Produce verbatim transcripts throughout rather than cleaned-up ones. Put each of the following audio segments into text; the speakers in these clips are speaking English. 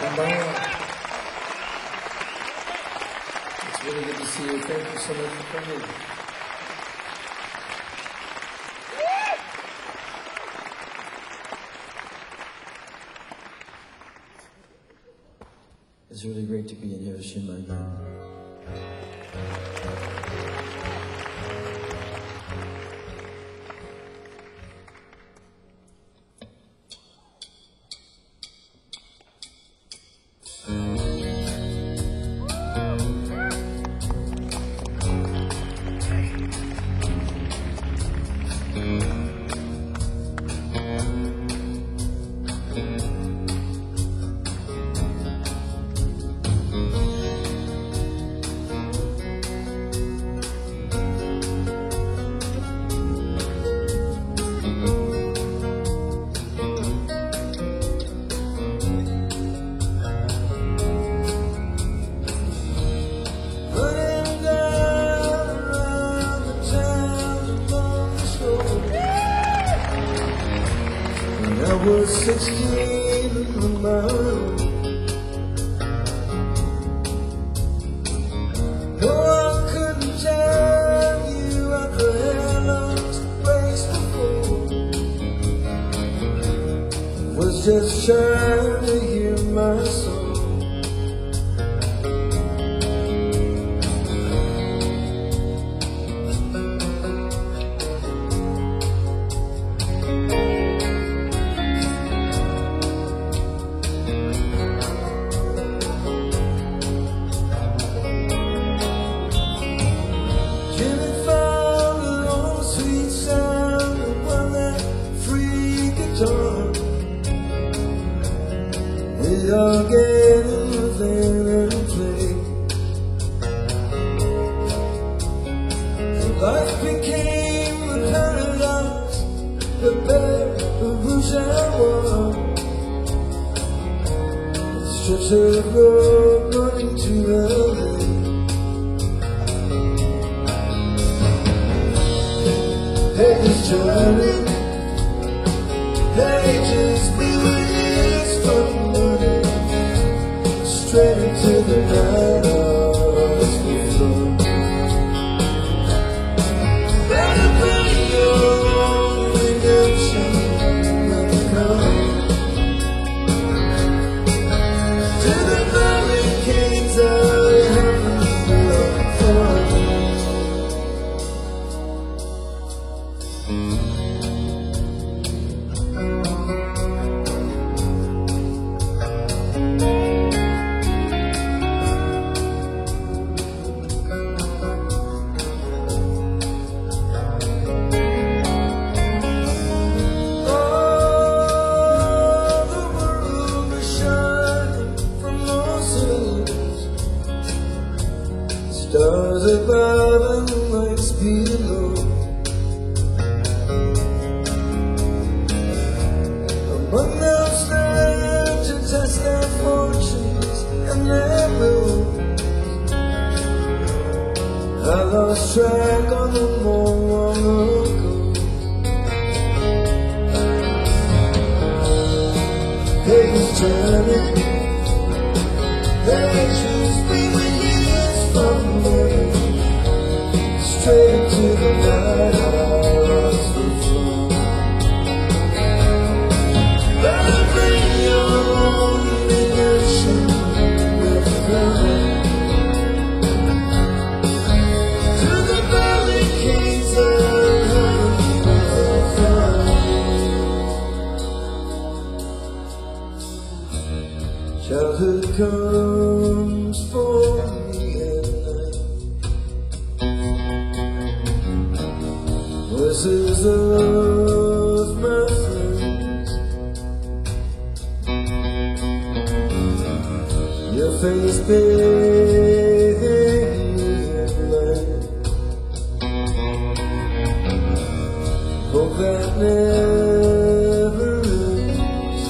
It's really good to see you. Thank you so much for coming. It's really great to be in Hiroshima again. I was sixteen in the mind. No, I couldn't tell you what the hell I was grateful for. Was just trying to hear my soul. We are getting within and play. Life became a paradise, the bed of which I was. A stretch of road running to L A. Pages turning, pages we were years from morning, straight into the night of the floor. Better bring your own redemption when you come to the barricades I haven't built for you. Stars above and the lights below. Among those that to test their fortunes and their will, I lost track on the more long ago. Pages turning, pages we were years from morning, straight into the night of the floor. Better bring your own redemption with you to the barricades of heaven. Childhood comes for me at night. Voices of my friends, your face bathing me at night. Hope that never ends.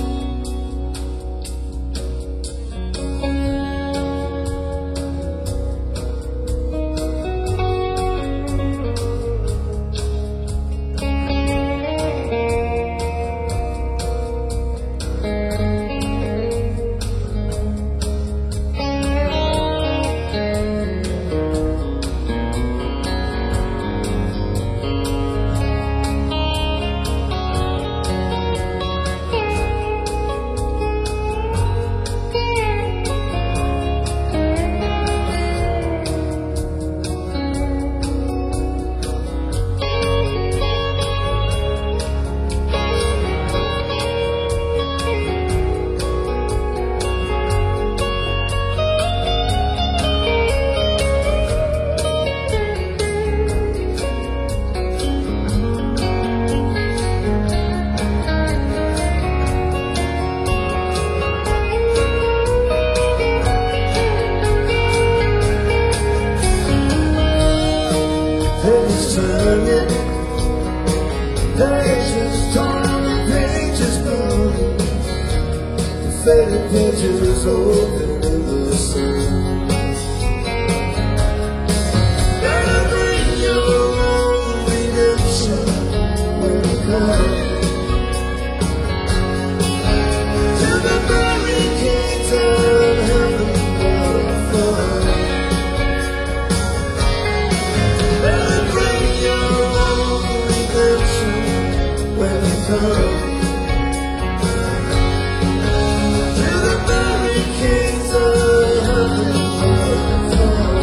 pages torn, the pages burned, the faded pages open in the sun. Better bring your own redemption when it comes to the barricades of heaven for fun. Better bring your own redemption when it comes to the barricades of heaven for fun.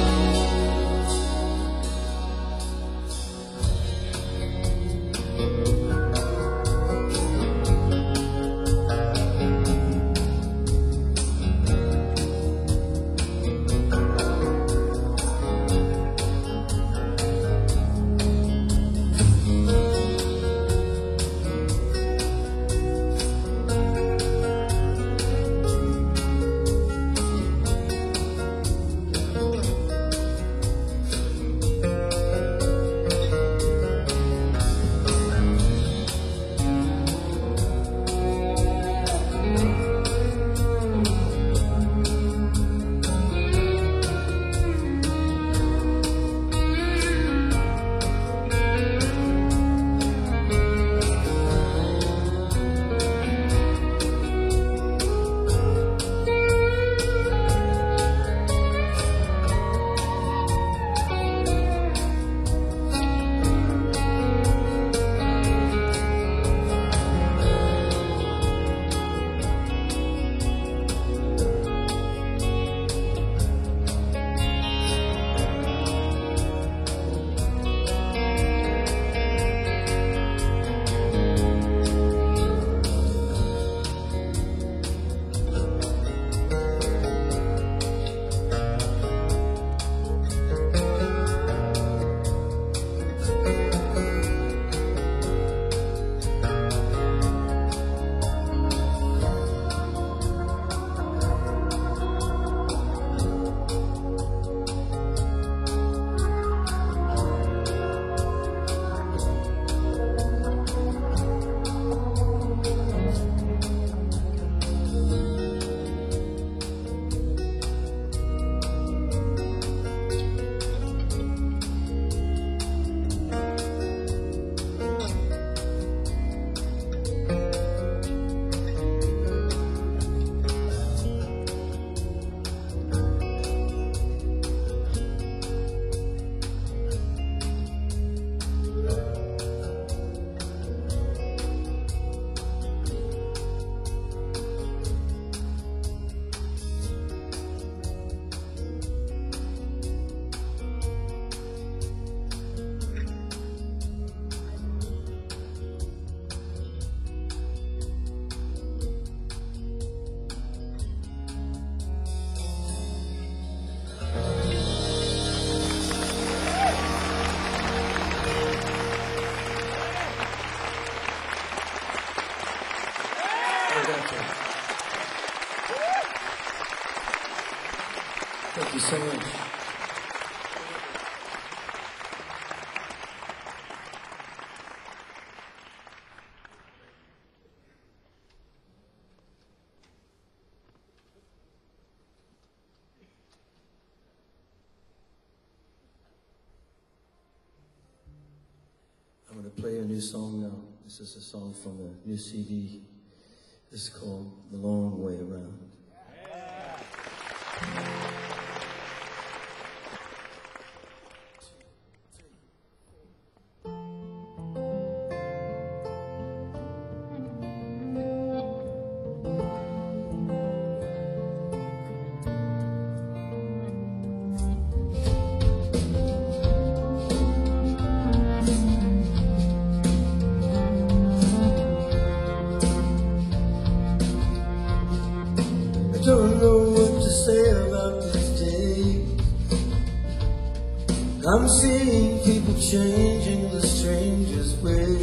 Thank you so much. I'm going to play a new song now. This is a song from the new C D. This is called The Long Way Around. Don't know what to say about this day. I'm seeing people changing the strangest way.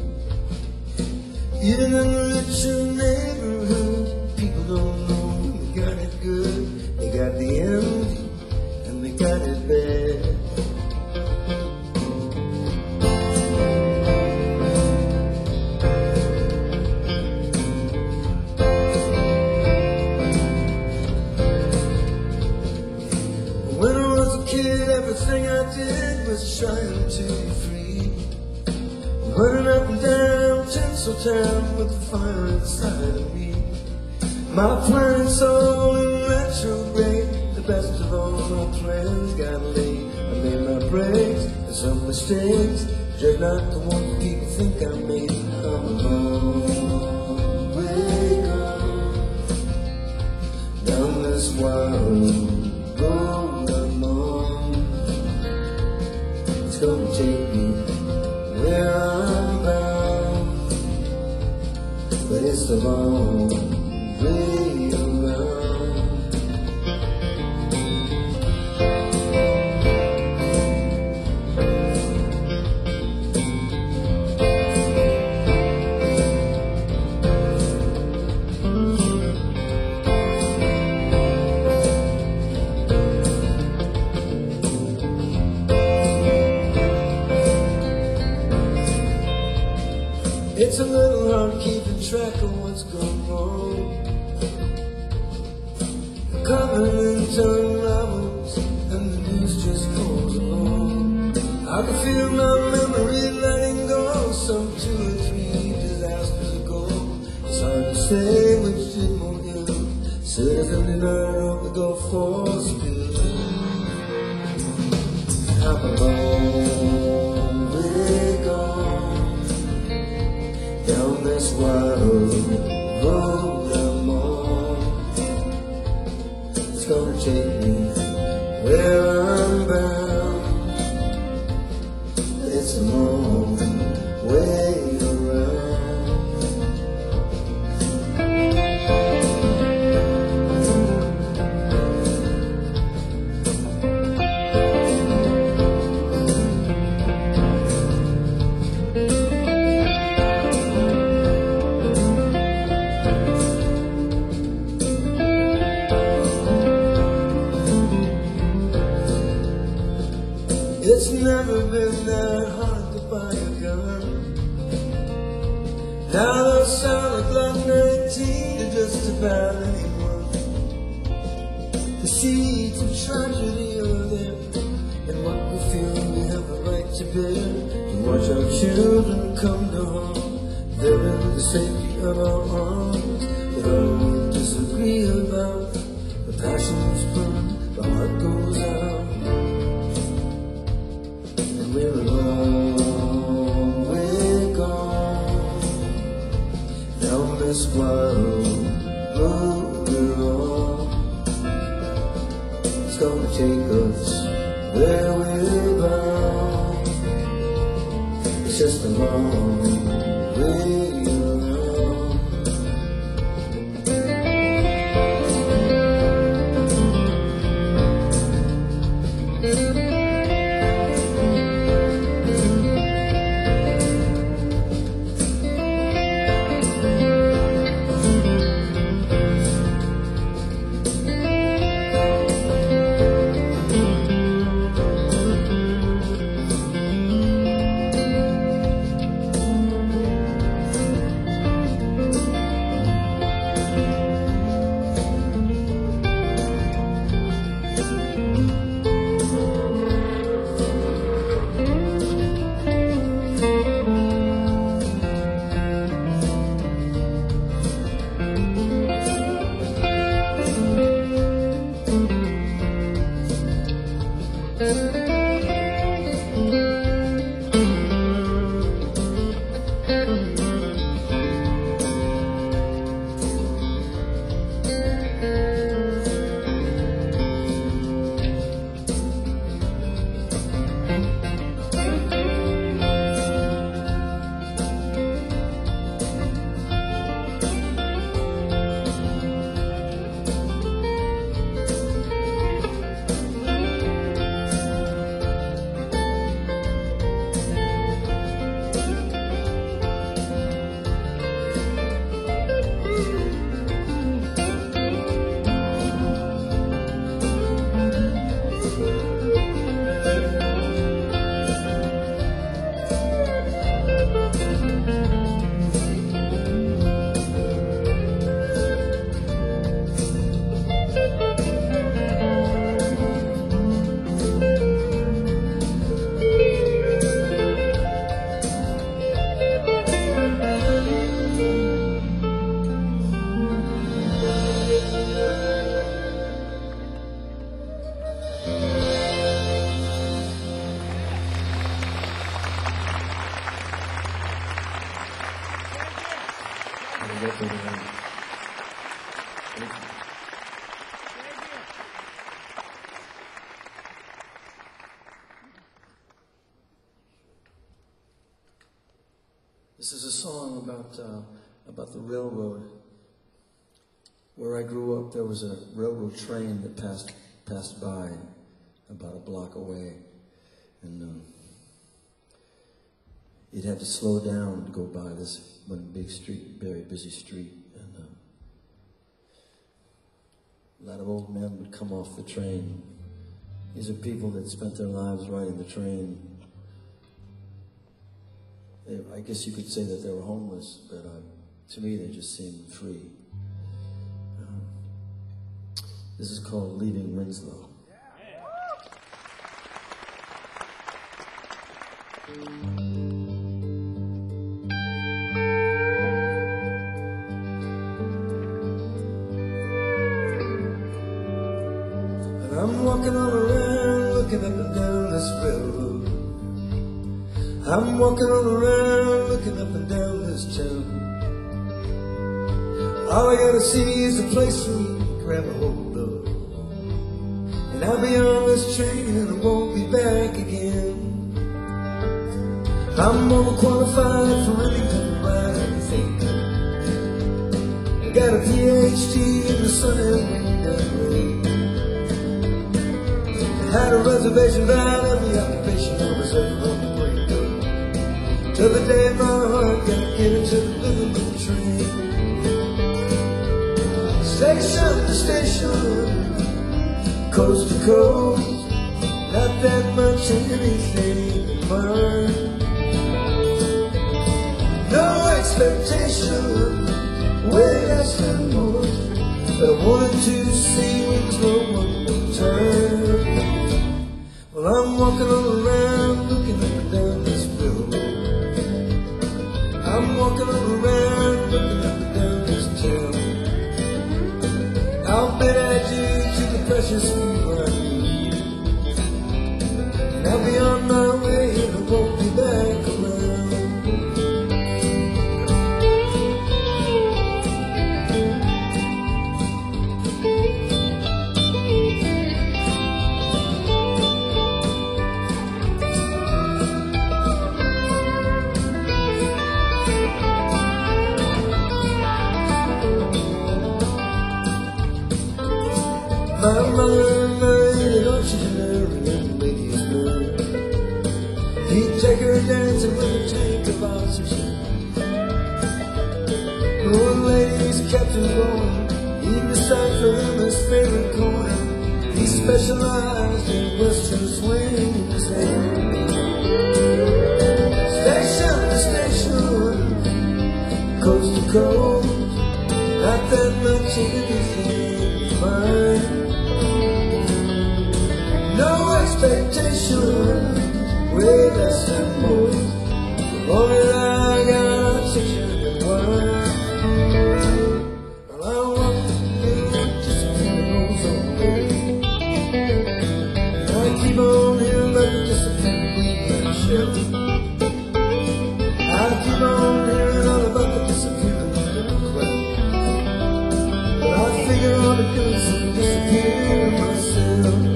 Even in the richer neighborhood, people don't know when they got it good. They got the envy and they got it bad. so tan with the fire inside of me. My planet's all in retrograde. The best of all my plans got late. I made my breaks and some mistakes, just not the one people think I made. I'm a long way gone down this wild road I'm on. It's gonna take me where I'm bound, but it's the long way around. It's a little hard keeping track of what's going wrong. Covenant unravels and the news just goes along. I can feel my memory letting go some two or three disasters ago. It's hard to say which did more ill. Seventy-nine on the Gulf War spill. I'm a long way gone down this wild road I'm on. It's gonna take me where I'm bound. It's a long way around. It's never been that hard to buy a gun. Now they'll sell a Glock nineteen to just about anyone. The seeds of tragedy are there, and what we feel we have a right to bear. And watch our children come to harm. They're in the safety of our arms. If all we disagree about, the passions burn, the heart goes out. We're a long way gone down this wild road we're on. It's gonna take us where we're bound. It's just a long way around. the record around. Thank you. This is a song about uh, about the railroad. Where I grew up, there was a railroad train that passed passed by about a block away, and um, you'd have to slow down to go by this one big street, very busy street, and uh, a lot of old men would come off the train. These are people that spent their lives riding the train. They, I guess you could say that they were homeless, but uh, to me they just seemed free. Um, this is called Leaving Winslow. I'm walking all around, looking up and down this railroad. I'm walking all around, looking up and down this town. All I gotta see is a place for me to grab a hold of. And I'll be on this train and I won't be back again. I'm overqualified for any kind of ride anything. I got a P H D in the sun and wind and rain. Had a reservation about every occupation I was ever on the break of. Till the day my heart got get into the middle of the train. Station to station, coast to coast, not that much anything in mind. No expectation, way less than most, but I wanted to see Winslow one more time. Well, I'm walking all around, looking up and down this road. I'm walking all around, looking up and down this town. I'll bet I do to the precious few I need. And I'll be on my way and I won't be back around. My mother married an octogenarian lady's man. He'd take her dancing with a tank of oxygen. The old ladies kept him going. He'd recite for them his favorite coin. He specialized in western swing. Station to station, coast to coast, not that much anything fine. No expectation, way less than most. Only I got oxygen and wine. Well, I walk the just a few rows away. And I keep on hearing about the discipline we can show. I keep on hearing all about the disappearing little crowd. But I figure on the doing some disappearing myself.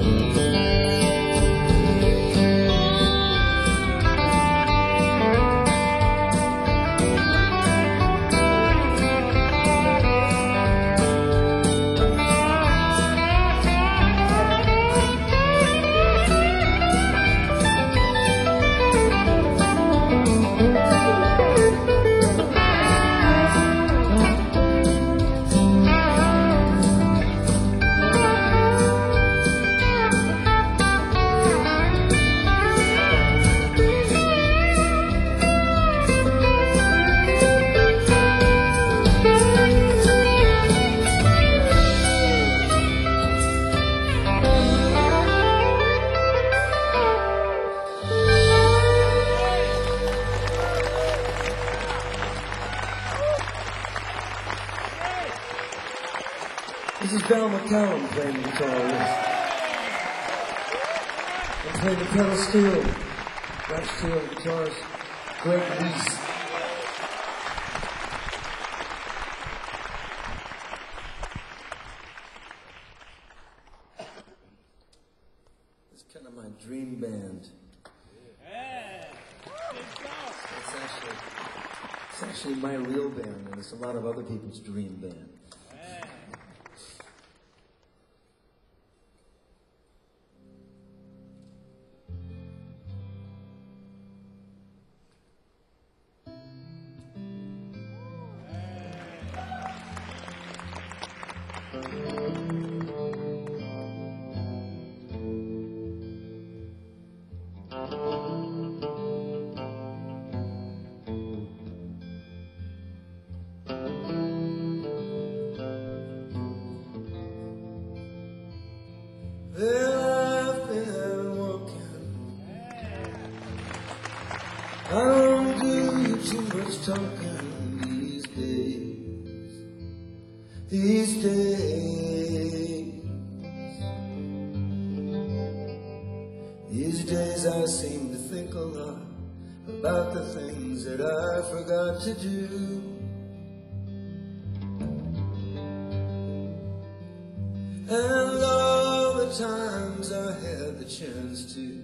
This is Val McCallum playing the guitar with us. And playing the pedal steel, French steel guitars, Greg Weiss. dream band. Yeah. It's actually, it's actually my real band, and it's a lot of other people's dream band. Yeah. Well, I've been walking. I don't do too much talking these days. These days. These days I seem to think a lot about the things that I forgot to do. And all the times I had the chance to.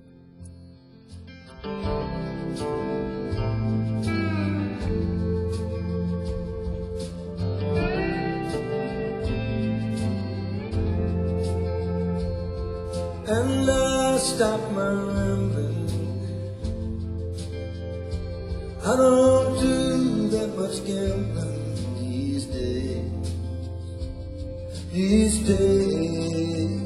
And I stopped my rambling. I don't do that much gambling these days. These days.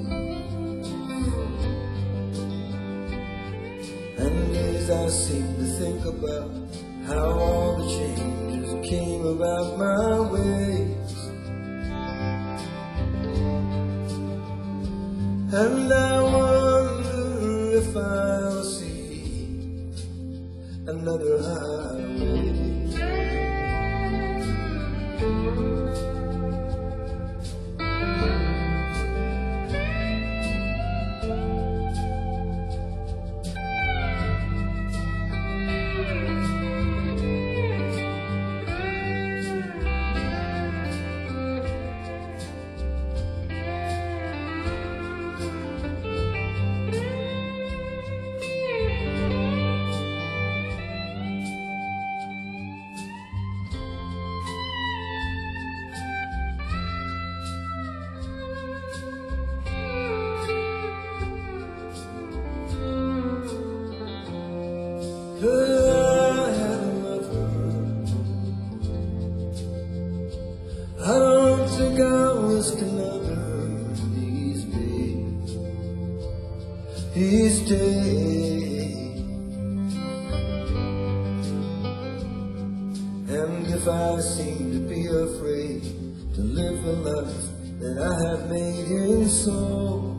And days I seem to think about how all the changes came about my ways. And I wonder if I'll see another highway. I had a lover. I don't think I'll risk another these days. These days. And if I seem to be afraid to live the life that I have made in soul,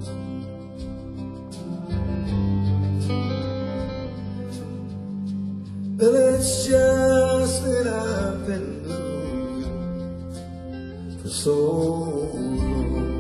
well, it's just that I've been blue for so long.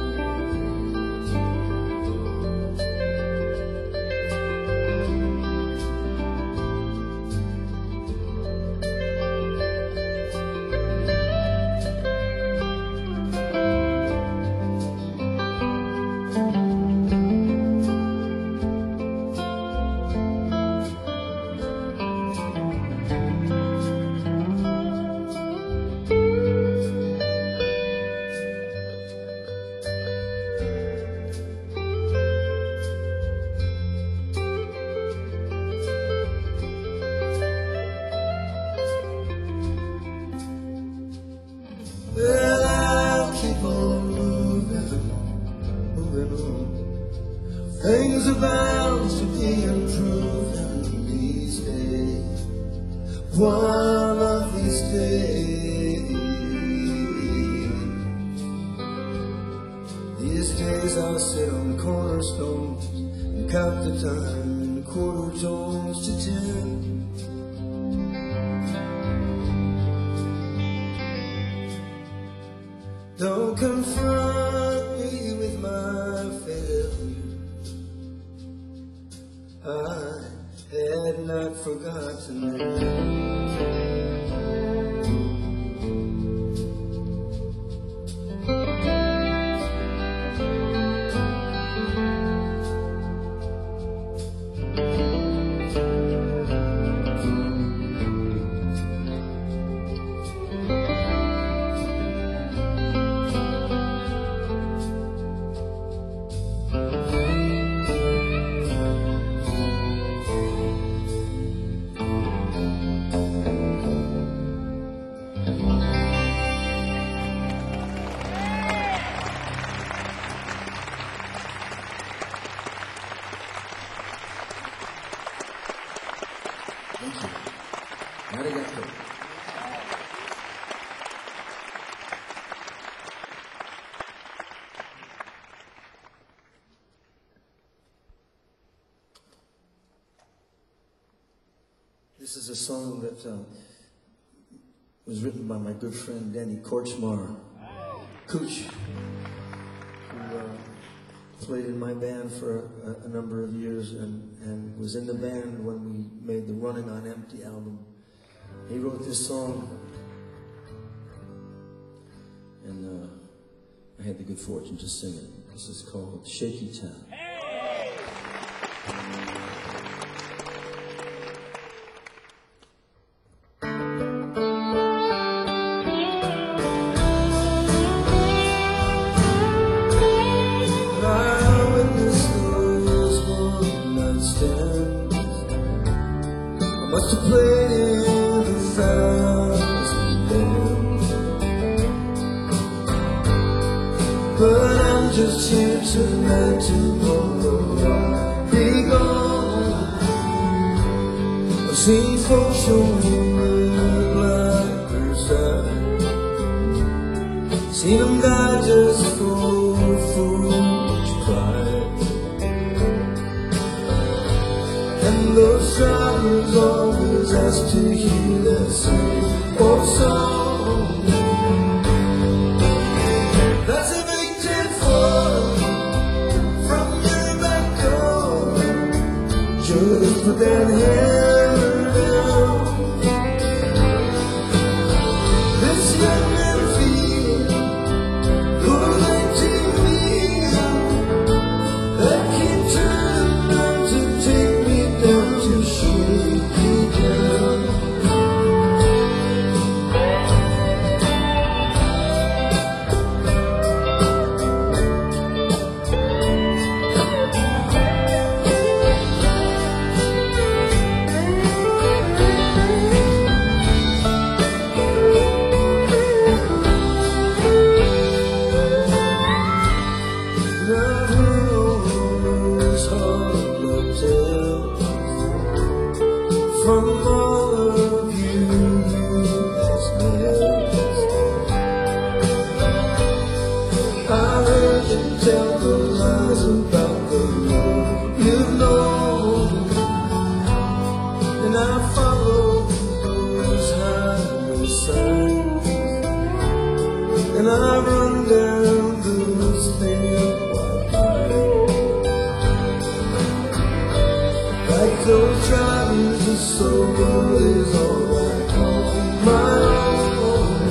Well, I'll keep on moving, moving on. Things are bound to be improving these days. One of these days. These days I'll sit on cornerstones and count the time in quarter tones to ten. Don't confront me with my failures. I had not forgotten them. song that uh, was written by my good friend Danny Korchmar, Cooch, who uh, played in my band for a, a number of years and, and was in the band when we made the Running on Empty album. He wrote this song, and uh, I had the good fortune to sing it. This is called Shaky Town. Must have played in a thousand bands, but I'm just here tonight tomorrow I'll be gone. I've seen folks show me like their side, seen them die just for foolish pride. And those travelers always ask to hear that same old song. That's a big ten foot from your back door. Just put that hammer down. This young man feels cool like T V that keep turning around to take me down to Shaky Town. From all of you, you asked me. I heard you tell the lies about the love you've known, and I followed those highway signs, and I run down those thin white lines, like those drivers. The soul is all I call my own.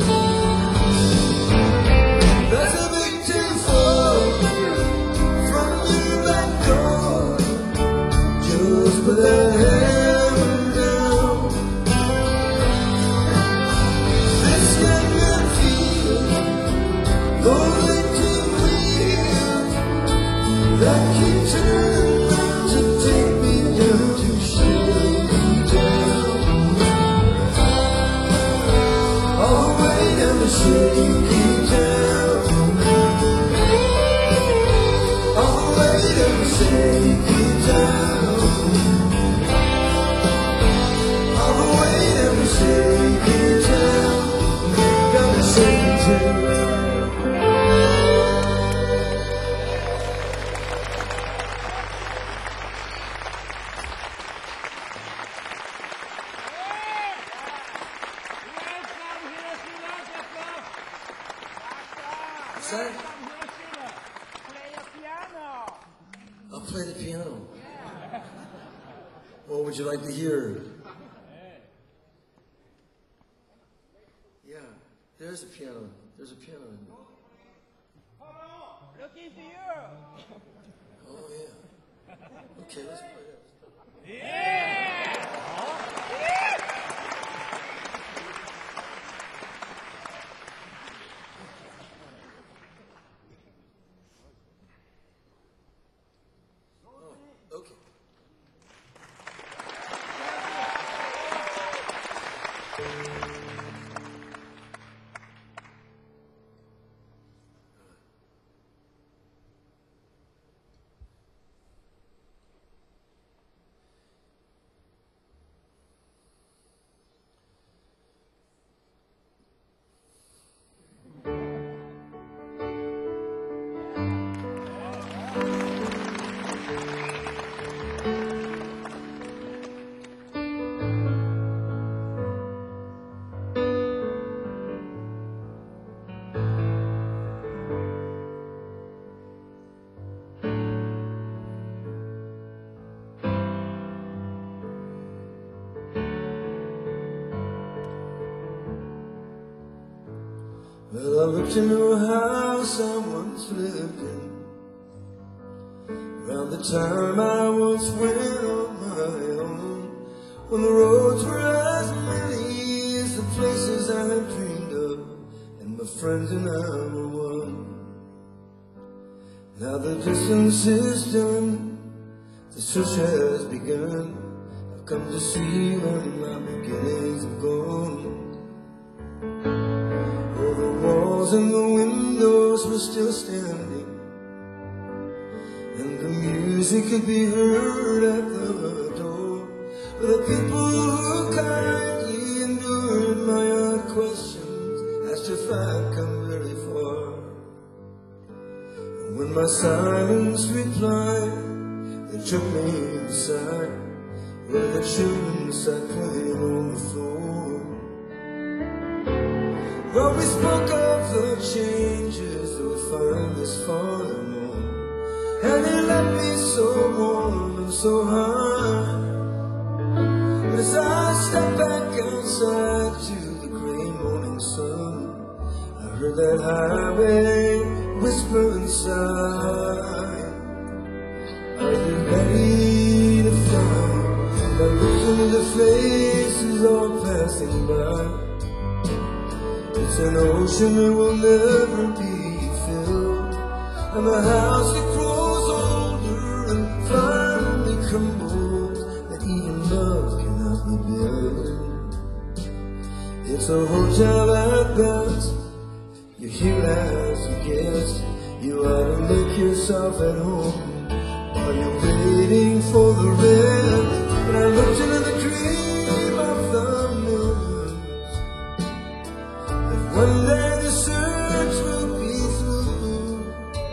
That's a big ten foot from your back door. Just put that hammer down. This young man feels only too real that keep turning around to take me down to shit. All the way down to Shaky Town. All the way down to Shaky Town. All the way down to Shaky Town. Down to Shaky Town. Sorry? Play a piano. I'll play the piano. What would you like to hear? Yeah, there's a piano. There's a piano in there. Looking to you. Oh, yeah. Okay, let's play that. Yeah. Okay. Well, I looked into a house I once lived in, around the time I once went on my own, when the roads were as many as the places I had dreamed of, and my friends and I were one. Now the distance is done, the search has begun. I've come to see where my beginnings have gone. Oh, the walls and the windows were still standing, and the music could be heard at the door. But the people who kindly endured my odd questions asked if I'd come very far. And when my silence replied, they took me inside, where the children sat playing on the floor. Well, we spoke of the changes that would find us farther more, and he left me so warm and so high. But as I stepped back outside to the gray morning sun, I heard that highway whisper inside, are you ready to fly? And I looked into the faces all passing by. It's an ocean that will never be filled, and the house that grows older and finally crumbles, that even love cannot rebuild. It's a hotel at best, you're here as a guest. You ought to make yourself at home, are you waiting for the rest? But I looked into the dream of the millions, that one day the search will be through.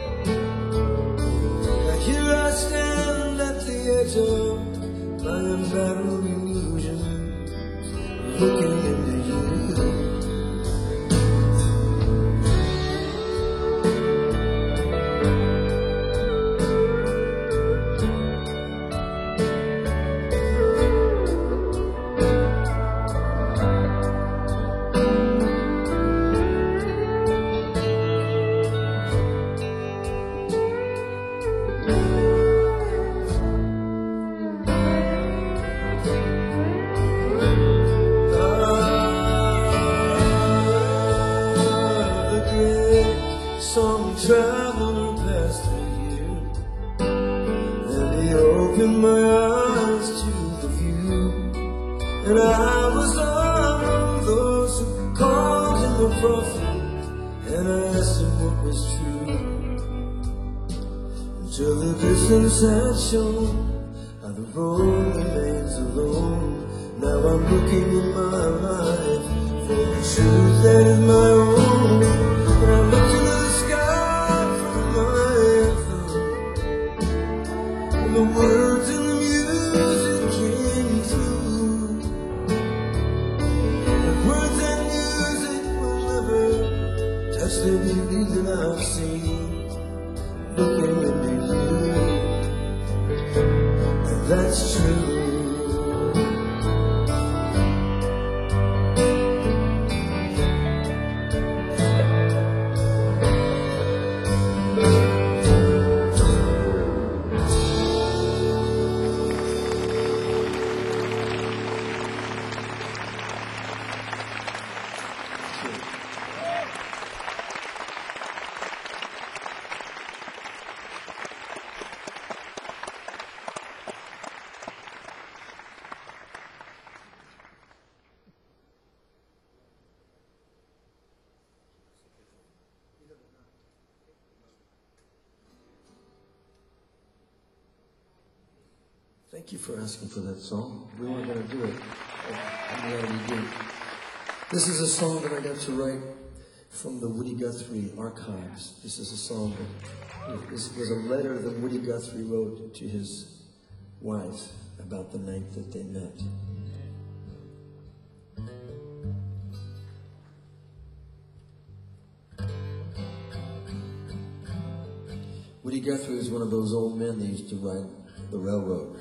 Now here I stand at the edge of my unbattled illusion, looking into you. Some traveler passed through here, and he opened my eyes to the view, and I was among those who called him a prophet, and I asked him what was true, until the distance had shown how the road remains alone. Now I'm looking in my life for the truth that is my own, and I'm looking at the words and the music came through. The words and music will never touch the beauty that I've seen, looking into you, and that's true. Thank you for asking for that song. We weren't going to do it. I'm glad we did. This is a song that I got to write from the Woody Guthrie archives. This is a song that this was a letter that Woody Guthrie wrote to his wife about the night that they met. Woody Guthrie was one of those old men that used to ride the railroad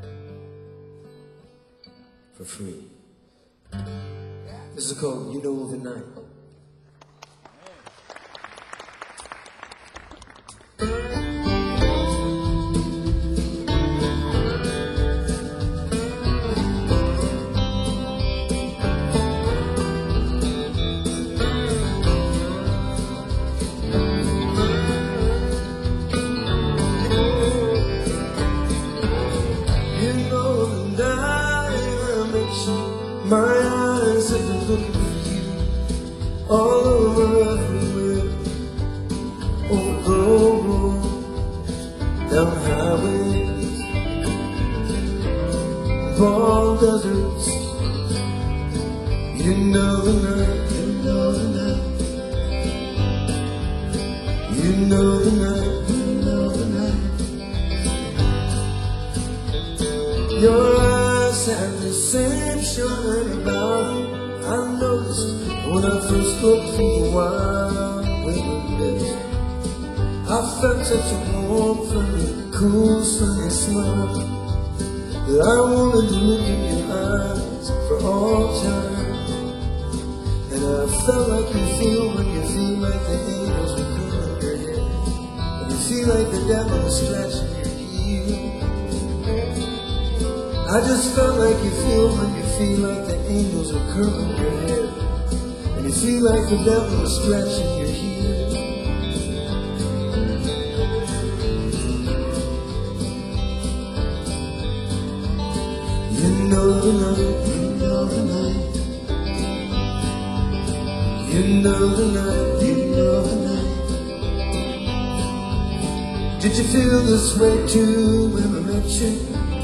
for free. This is called You Know the Night. all over everywhere, over the road, down highways, palm deserts. You know the night, you know the night, you know the night, you know the night. Your eyes have the same shine about them. I noticed when I first looked through the wide windows. I felt such a warm, friendly, cool, sunny smile that I wanted to look in your eyes for all time. And I felt like you feel when you feel like the angels were coming your head, and you feel like the devil is scratching your heel. I just felt like you feel when you feel like the angels are curling your head, and you feel like the devil is scratching your heel. You know the night, you know the night, you know the night, you know the night. Did you feel this way too when I met you?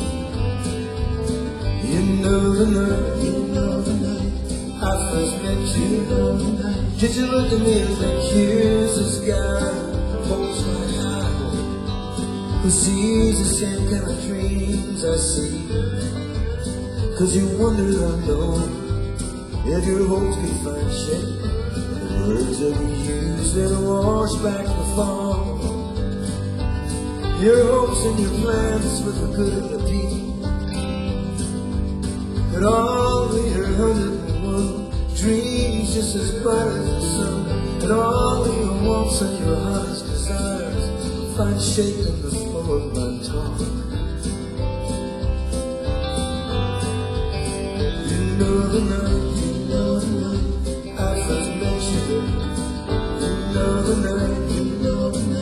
You know the night, you know the night, I first met you. You know the night. Did you look at me and think, here's this guy who holds my heart, who sees the same kind of dreams I see? Cause you wondered, I know, if your hopes could find shape, the words that we use that wash back the fall. Your hopes and your plans for the good of the people, and all of your hundred and one dreams just as bright as the sun, and all of your wants and your heart's desires find shape in the flow of my talk. You know the night, you know the night, I first met you. You know the night, you know the night.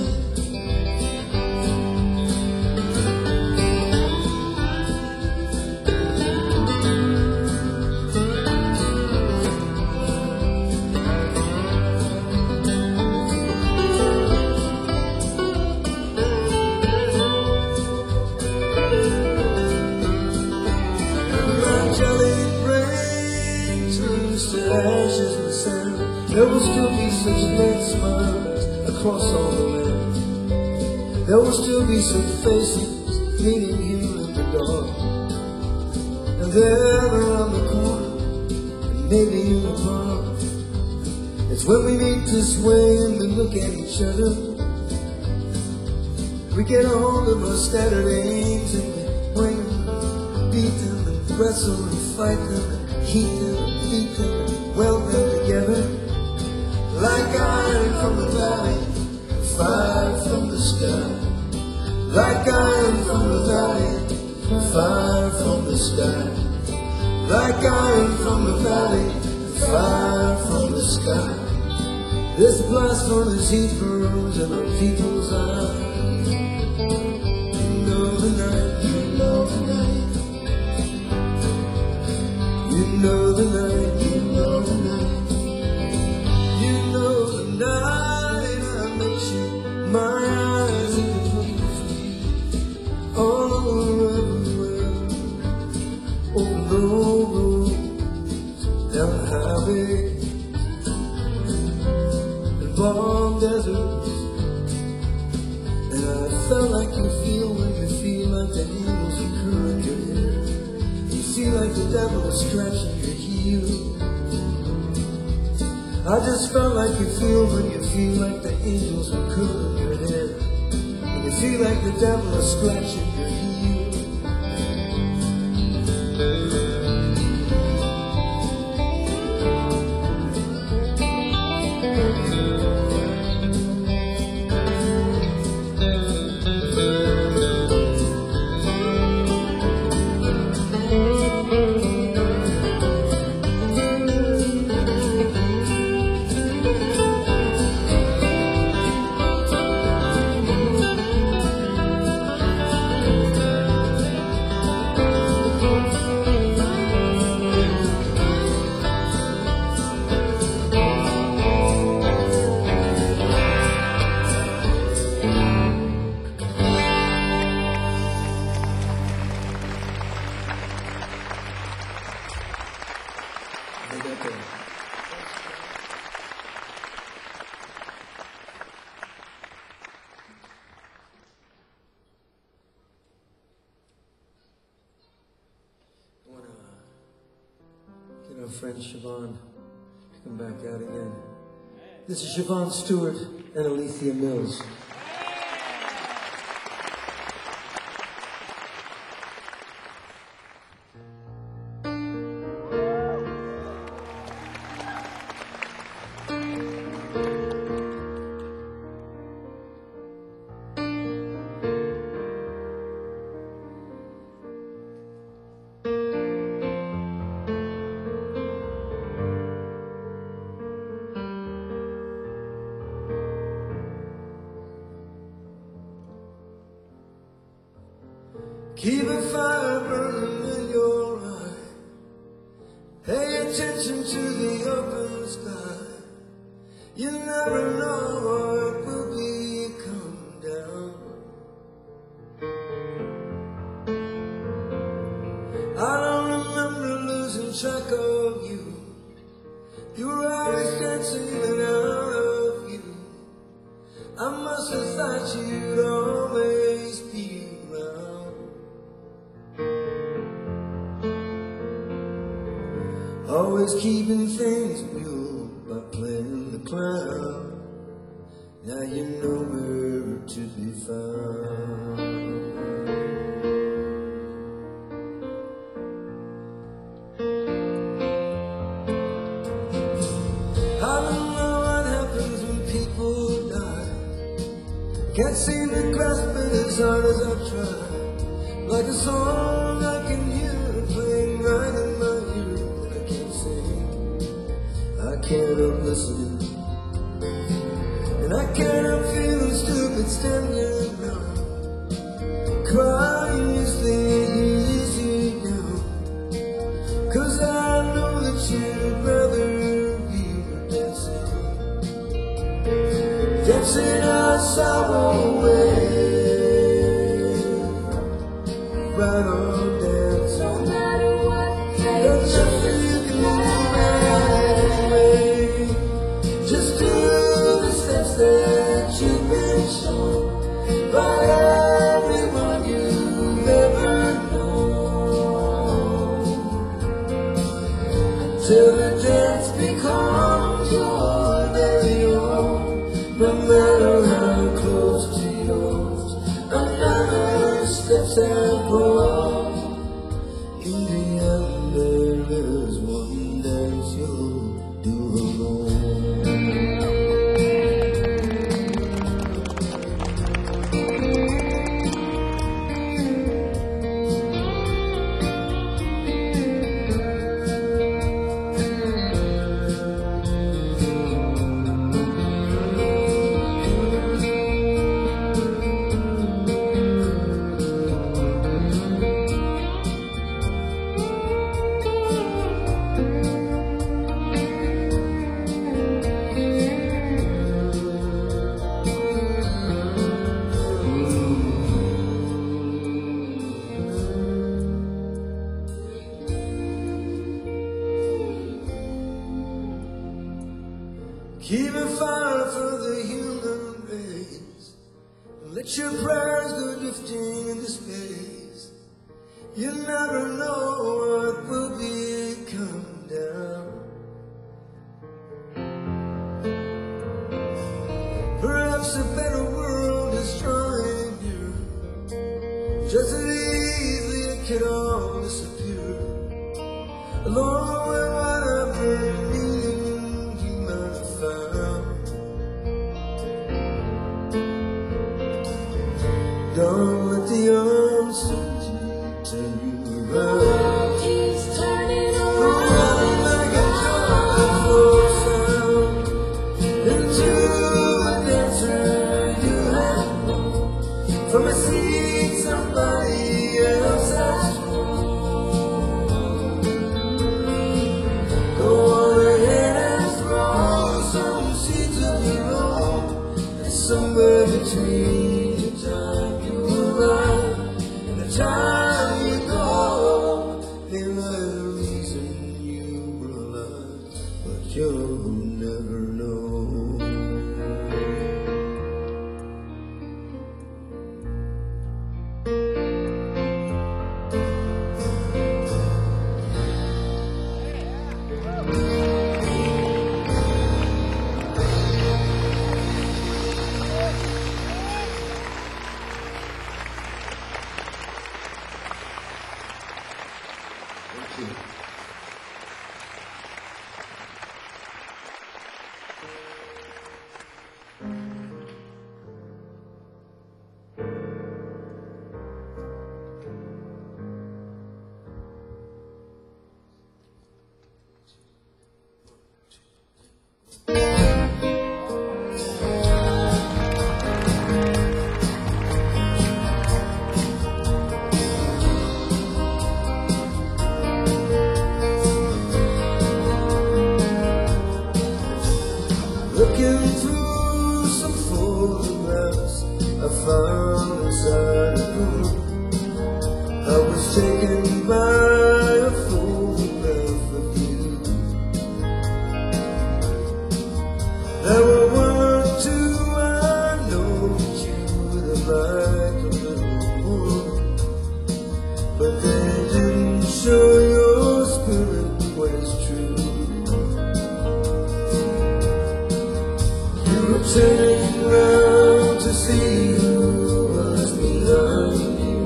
Ashes and sand, there will still be such big smiles across all the land. There will still be such faces meeting here in the dark, and there around the corner, and maybe in the park. It's when we meet this way and we look at each other, we get a hold of our scattered aims and we bring them, beat them, and wrestle and fight them, and heat them, and beat them, weld them together like iron from the valley, fire from the sky. Like iron from the valley, fire from the sky. Like iron from the valley, fire from the sky. This blast furnace heat burns in our people's eyes. You know the night, you know the night, you know the night, you know the night. You know the night I met you, my eyes have been looking for you all over everywhere, over the road, down the highway, and palm deserts. And I felt like you feel when you feel like the angels are curling your hair. You feel like the devil is scratching your heel. I just felt like you feel when you feel like the angels were curling your head, and you feel like the devil is scratching your heel. friend Siobhan to come back out again. This is Siobhan Stewart and Alethea Mills. Keep a fire burning in your eye. Pay attention to the open sky. You never know what will be coming down. I don't remember losing track of you. You were always dancing in and out of you. I must have thought you'd always be around. Always keeping things pure by playing the clown. Now you know where to be found. I don't know what happens when people die. Can't seem to grasp it as hard as I try. Like a song I can hear playing right in my ear. I can't help listening, and I can't help feeling stupid standing around. Crying is the easy now, 'cause I know that you'd rather be dancing, dancing our sorrow away, right on dancing. No matter what, there's nothing you can do. Just do the steps that you've been shown by everyone you've ever known, until the dance becomes your very own. No matter how close to yours, another steps have brought. In the end, there is one dance you'll do alone. Keep a fire for the human race. Let your prayers go drifting into space. You never know what will be coming down. Perhaps a better world is drawing near. Just as easily it could all disappear, along with whatever meaning you might have found. Don't let the uncertainty turn you around. The world keeps turning around like a joyful sound, into a dancer you have known, from a seed somebody else has thrown. Go on ahead and throw some seeds of your own, and somewhere between time you go, they might have a reason you were alive, but you'll never know. Yeah. Looking through some photographs I found inside a room. I was taken by a photograph of you. There were one or two I know that you would have liked a little more, but they didn't show your spirit was true. You were turning round to see who was behind you,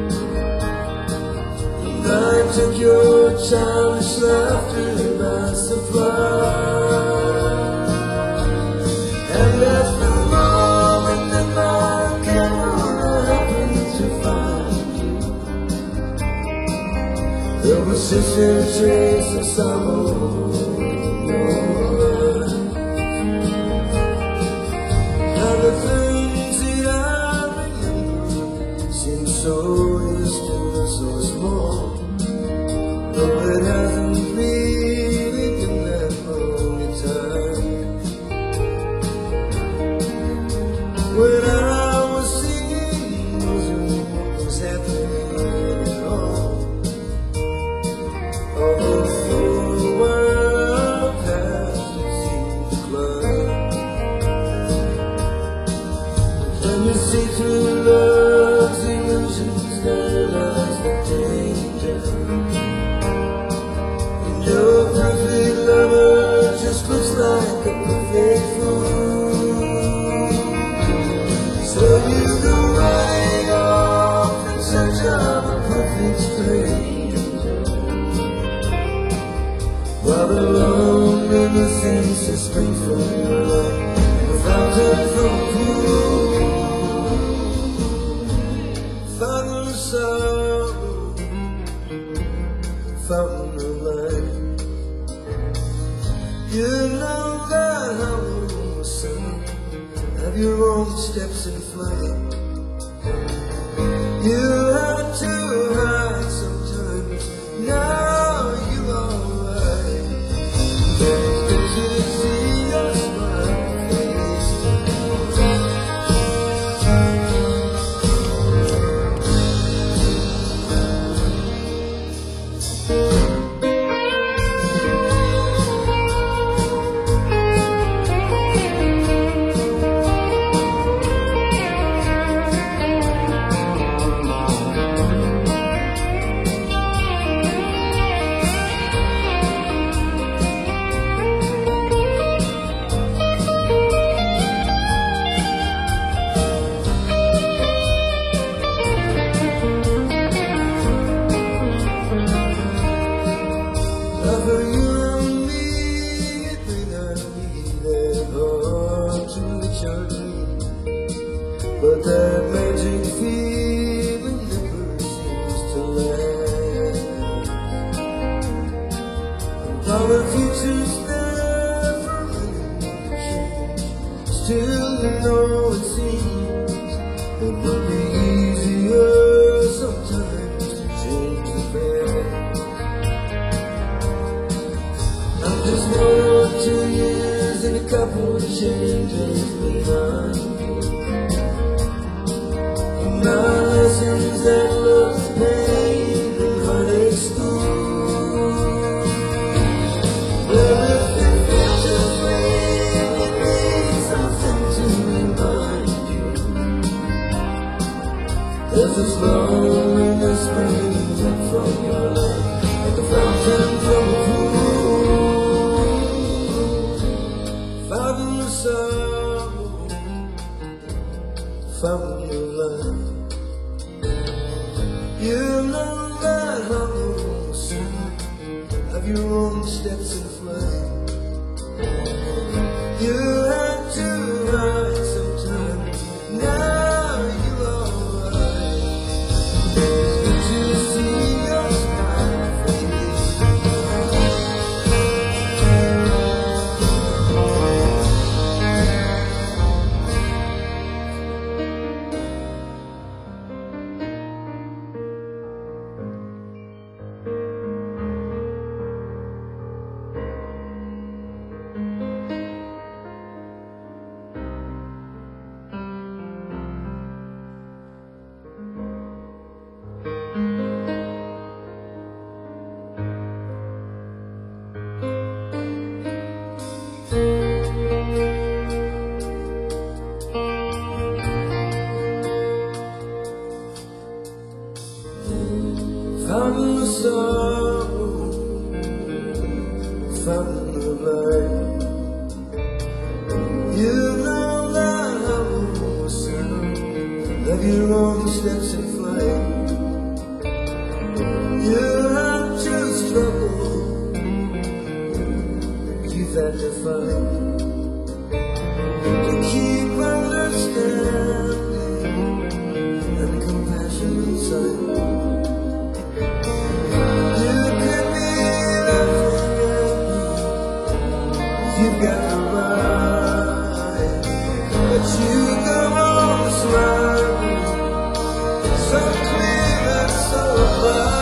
and I took your childish laughter by surprise. And at the moment that my camera happened to find you, there was just a trace of sorrow in your eyes. Now the things that I remember seem so distant, so small, though it hasn't really been that long a time. When I was singing, wasn't what was happening at all. Although for a while past it seemed to climb. When you see through love's illusions, there lies the danger. And your perfect lover just looks like a perfect fool. So you go running off in search of a perfect stranger, while the loneliness seems to spring from your life, the fountain from pool, fountain of sorrow, fountain of life. You know that hollow sun, have your own steps in flight. You had to hide sometimes, now you're alright. It's good to see your smiling face. For you and me, it may not be that hard to reach our dream, but that magic feeling never seems to last. And while the future's never really changed, still you know it seems it would be easier sometimes to change the past. Just one or two years and a couple of changes behind you, and my lessons that love's pain and heartache school. Well, if the future's way, it needs something to remind you. There's this loneliness springs up from your life, like a fountain from a pool. Fountain of sorrow, fountain of life. You know that hollow sun, have your own steps in flight. You had to hide sometimes, now you're alright. Did you see your smiling face? of your own steps in flight. You have to struggle, you've had to fight to keep understanding and compassion inside. You can be laughing, you've got the right, but you come on smiling, so clear and so bright.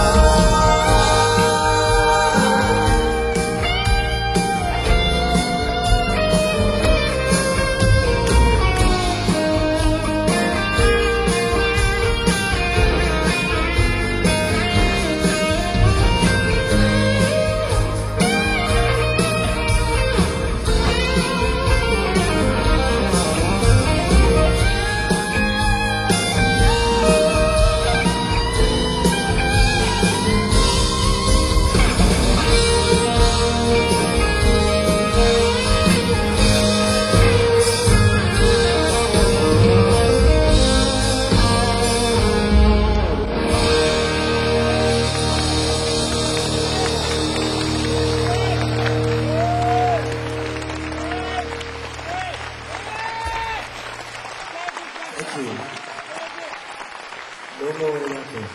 Thank you. No more nothing.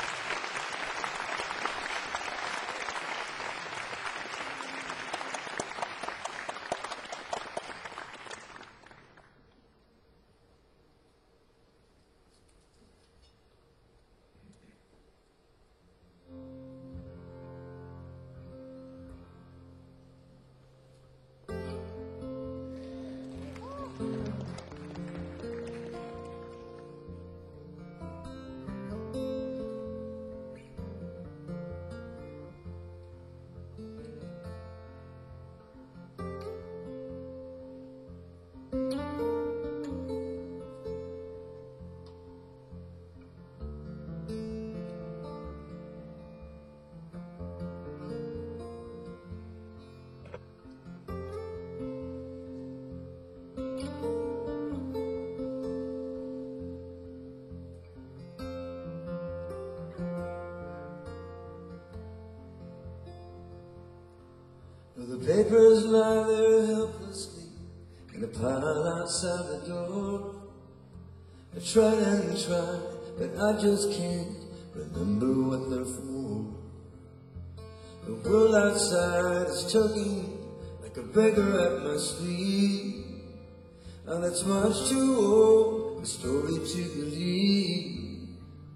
The papers lie there helplessly in a pile outside the door. I tried and tried, but I just can't remember what they're for. The world outside is tugging like a beggar at my sleeve, and that's much too old a story to believe.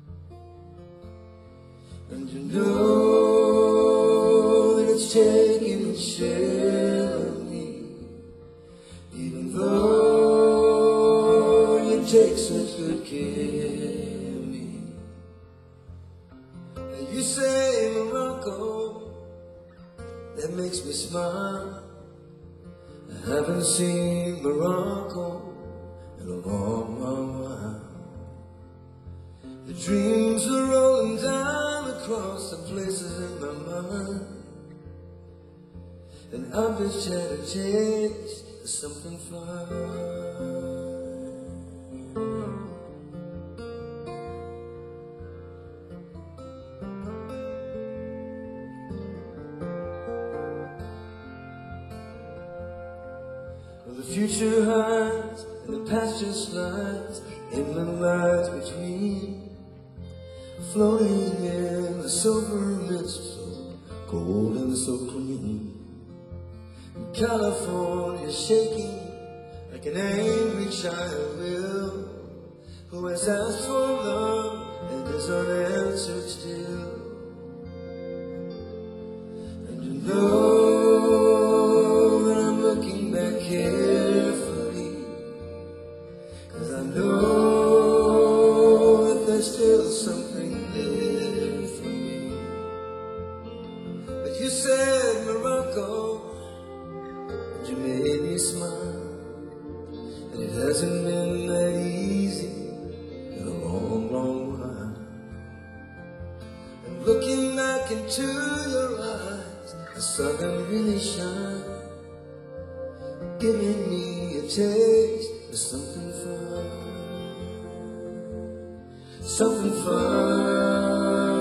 And you know that it's taking a share of me, even though you take such good care of me. And you say Morocco, that makes me smile. I haven't seen Morocco in a long, long while. The dreams are rolling down across the places in my mind, and I've just had a taste of something fine. Well, the future hides and the past just slides in the lights between, floating in the silver mist, so cold and so clean. California shaking like an angry child will, who has asked for love and is unanswered still. And you know that I'm looking back carefully, 'cause I know that there's still something there for me. But you said Morocco, you made me smile, and it hasn't been that easy in a long, long while. And looking back into your eyes, I saw them really shine, giving me a taste of something fine. something fun.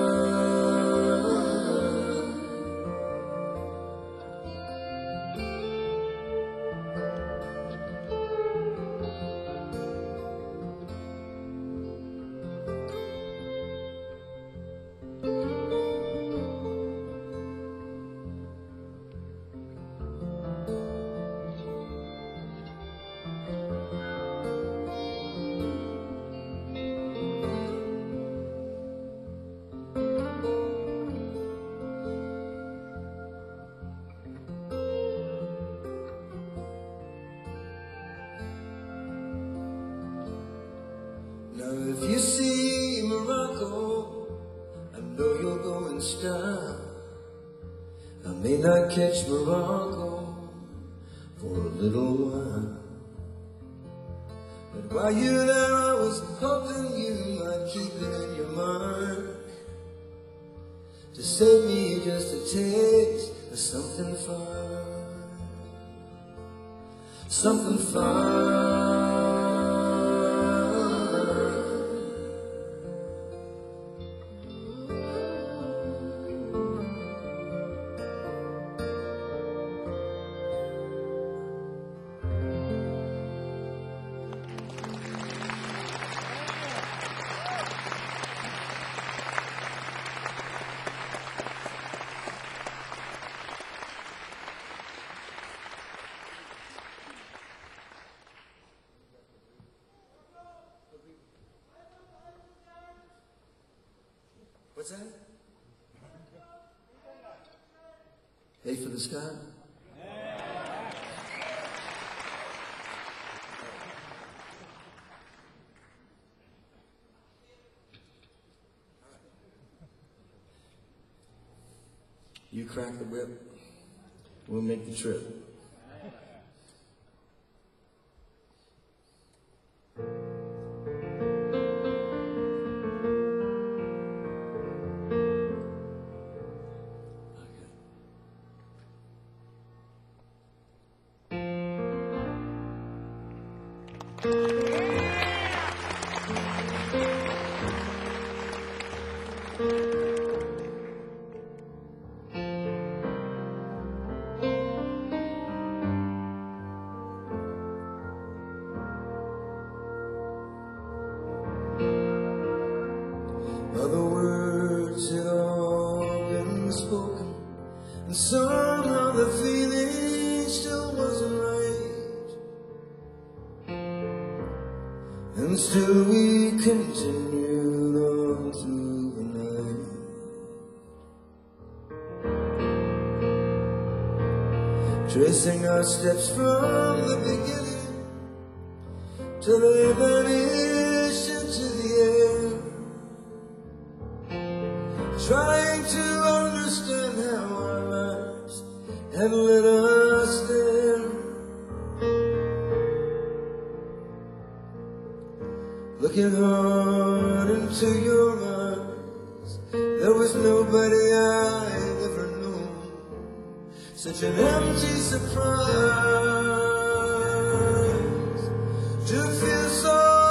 Now if you see Morocco, I know you'll go in style. I may not catch Morocco for a little while, but while you're there I was hoping you might keep it in your mind to save me just a taste of something fun. Something fun. What's that? Hey for the sky? You crack the whip, we'll make the trip. Other words had all been spoken, and somehow the feeling still wasn't right. And still we continued on through the night, tracing our steps from the beginning till they vanished into the air. Trying to understand how our lives have led us there. Looking hard into your eyes, there was nobody I'd ever known. Such an empty surprise to feel so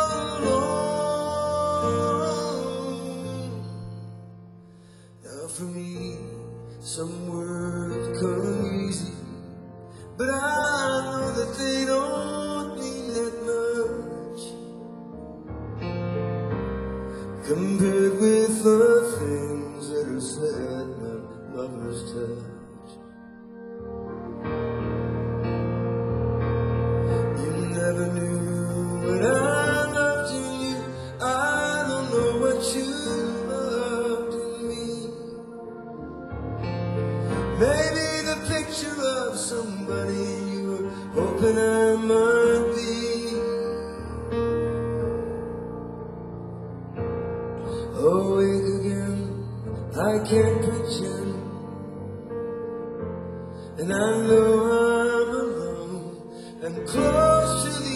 for me, some words come easy, but I know that they don't mean that much compared with the things that are said like lovers touch. You never knew what I loved in you. I don't know what you loved in me. Maybe the picture of somebody you were hoping I might be. Awake again, I can't pretend, and I know I'm alone and close to the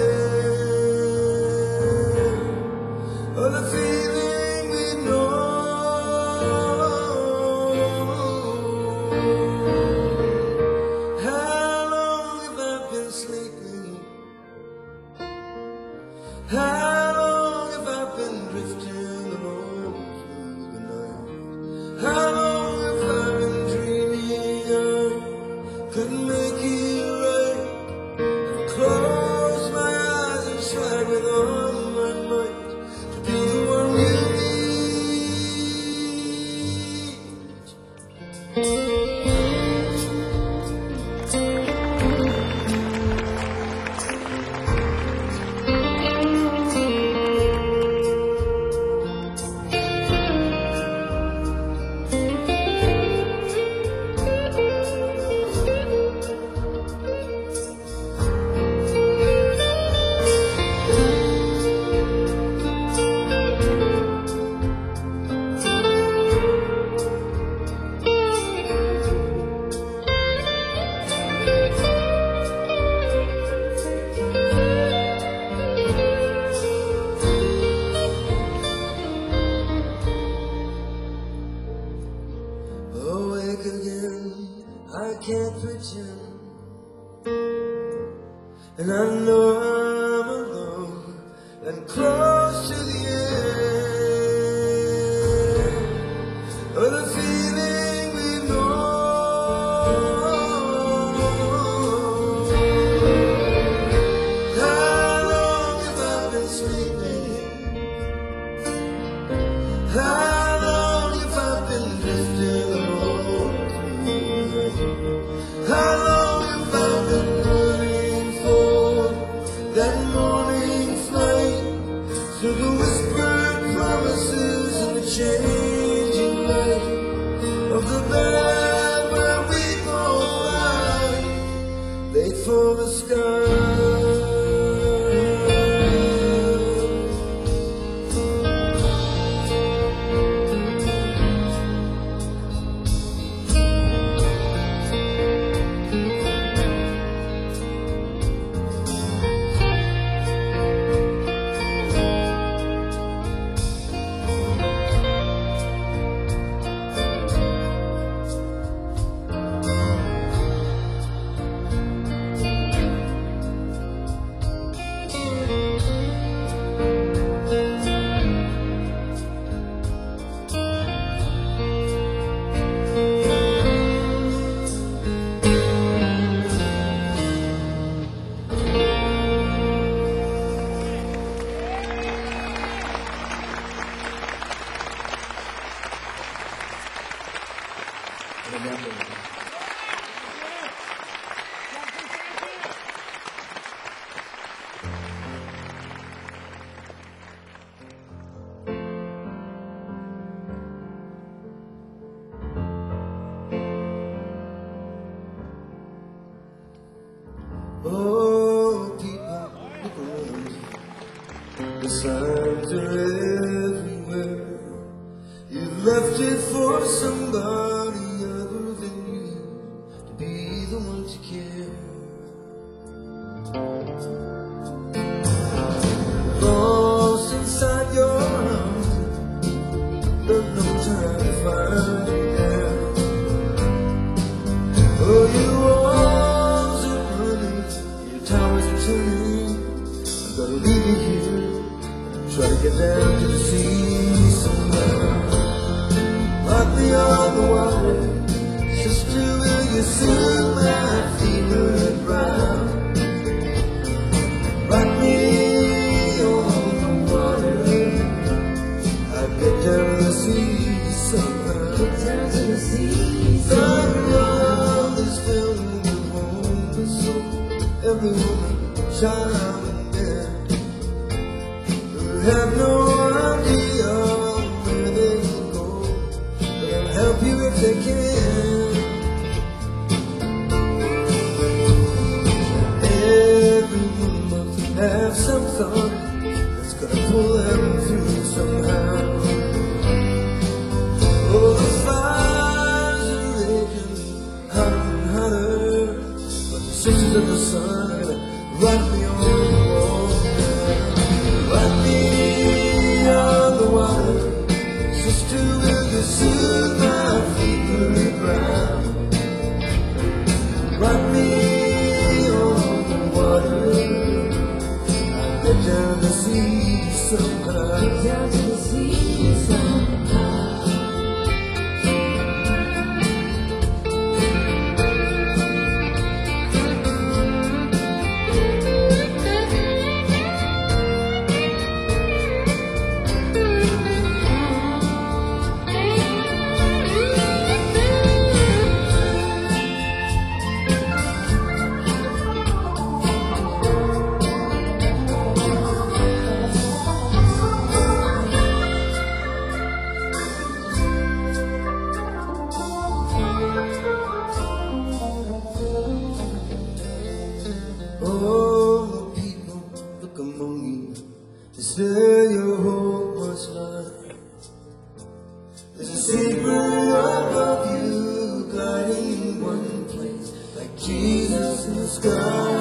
end of the feeling we know. How long have I been drifting and I know I'm alone and close to the end of the feeling we know. How long have I been sleeping? How long have I been drifting alone? How long have I been running for that morning flight through the whispered promises and the changing light of the bed where we both lie, late for the sky. Oh, people, look around. The signs are everywhere. You've left it for somebody other than you to be the one to care. Lost inside your arms, there's no time to find you now. Oh, you walls are running, your towers are turning. I'm gonna leave you here, try to get down to the sea somehow. Lock me on the water, sister, will you soothe my fevered brow? Lock me on the water, I'd get down to the sea somehow. Get down to the sea somehow. This feeling of home is so every woman, child, and man who have no idea where they can go. They'll help you if they can. Every woman must have some thought that's gonna pull them through somehow. Oh, the fires are raging hotter and hotter, but the sisters of the sun are gonna rock me on the wall. Rock me on the water, sister, will you soothe my fevered brow? Rock me on the water, I'll get down to sea somehow. Get down to the sea somehow. Oh, people, look among you. Is there your hope was lost? There's a secret above you, gliding in one place, like Jesus in the sky.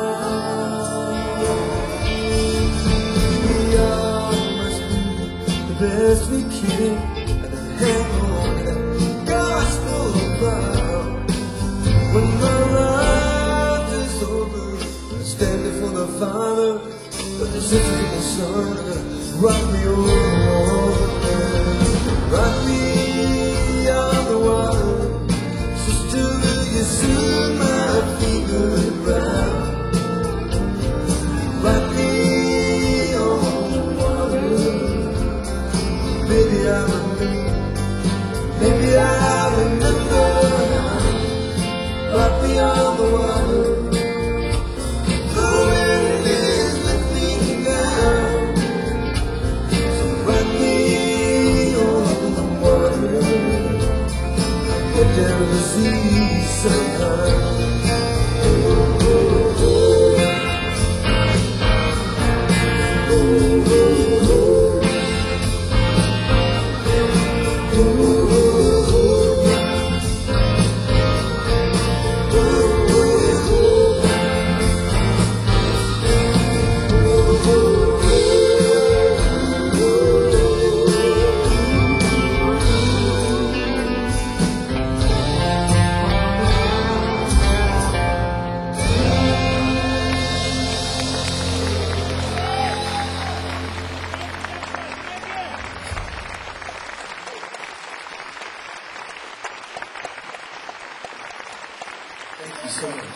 We all must do the best we can, and then hang on that gospel cloud. When my life is over, stand before the Father, but the sisters in the sun, rock me over, rock me on the water. Sister, will you soothe my fever around? Rock me on the water. Maybe I remember, maybe I remember. Rock me on the water. The wind is with me now. So rock me on the water. Get down to the sea sometime. Oh, oh, oh. Oh, oh, oh. Thank you so much.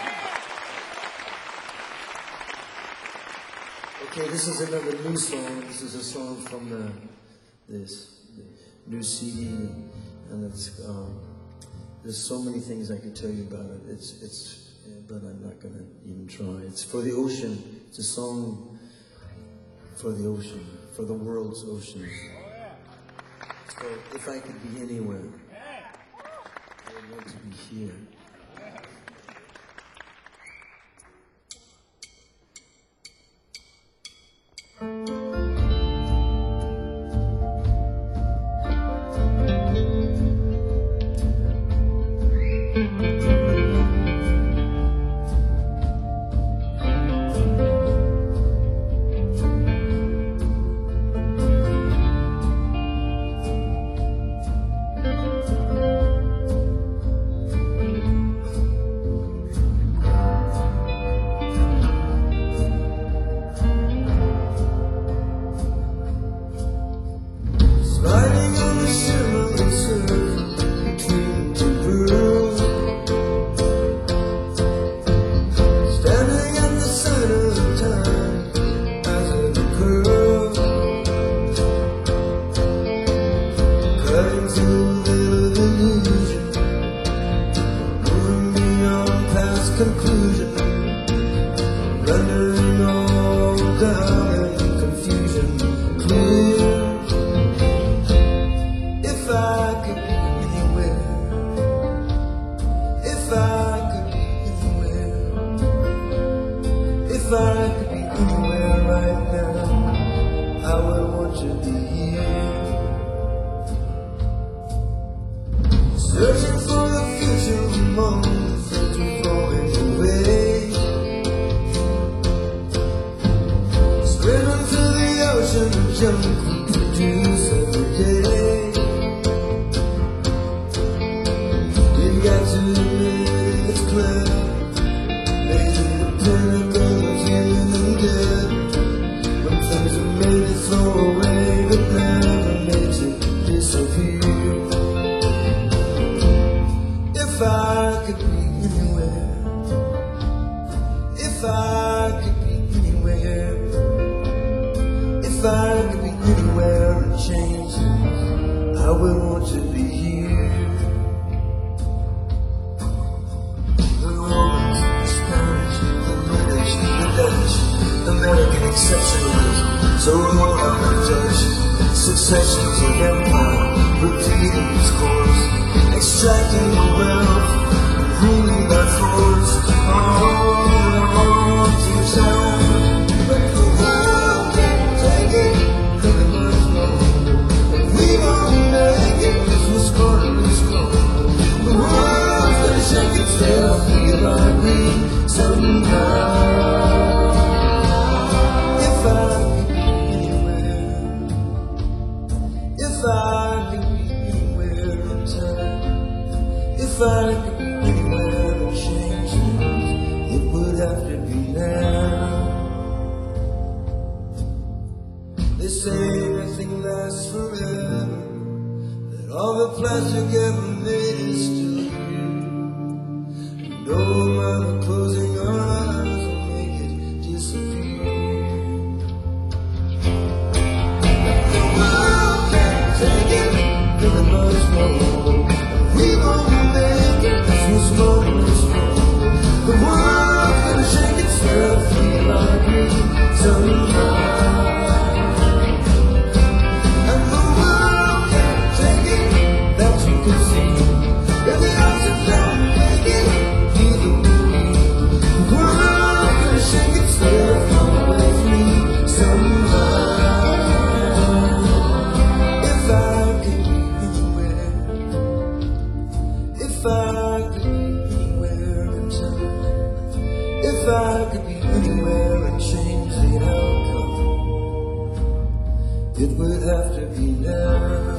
Okay, this is another new song. This is a song from the, this the new C D, and it's um, there's so many things I could tell you about it. It's it's, but I'm not gonna even try. It's for the ocean. It's a song for the ocean, for the world's ocean. So if I could be anywhere, I would want to be here. Conclusion, rendering all doubt and confusion clear. If I could be anywhere, if I could be anywhere, if I could be anywhere right now, I would want you to be here. Searching for the future among the things we're going away. Swimming through the ocean of junk we produce every day. We've got to admit it's clear, raising the pinnacle of human and dead. When things are made to throw away, but never made to disappear. If I could be anywhere, if I could be anywhere, if I could be anywhere and change things, I would want to be here. The Romans, the Spanish, the British, the Dutch, American exceptionalism, so all of the Dutch, successions of empire, repeating its course, extracting the wealth, ruling by force. Oh, I want to sound, but the world can't take it, nothing much longer. And we won't make it, cause we're scorn and we're scorn. The world's gonna shake itself, feel like me somehow. If I could be anywhere, if I could be anywhere in time, if I could be eyes together made us still here. No matter closing our eyes will make it disappear. The world can't take it, nothing much more. We won't make it, this was moments more. The world gonna shake itself free like me somehow. And the world can't take it, that you can see. If the oceans don't make it, neither will we. The world gonna shake itself away free somehow. If I could be anywhere, if I could be anywhere in time, if I could be anywhere and change the outcome, it would have to be now.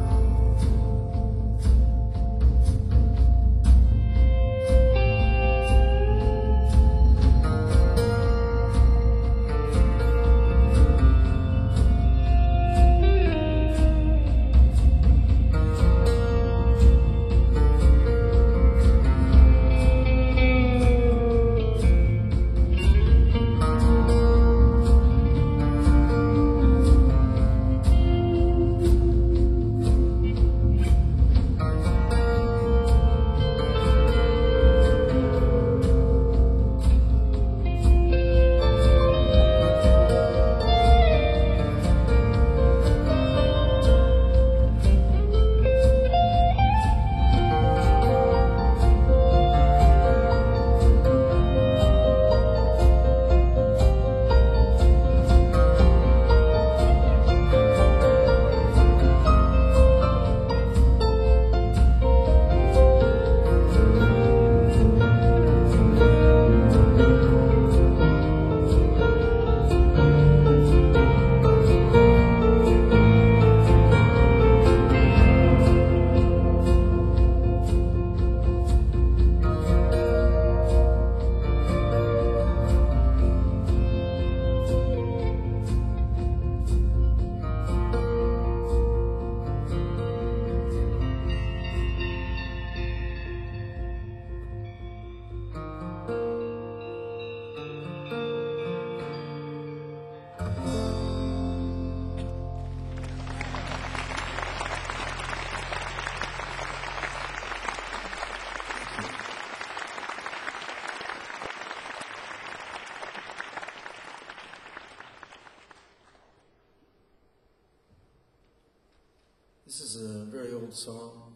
This is a very old song.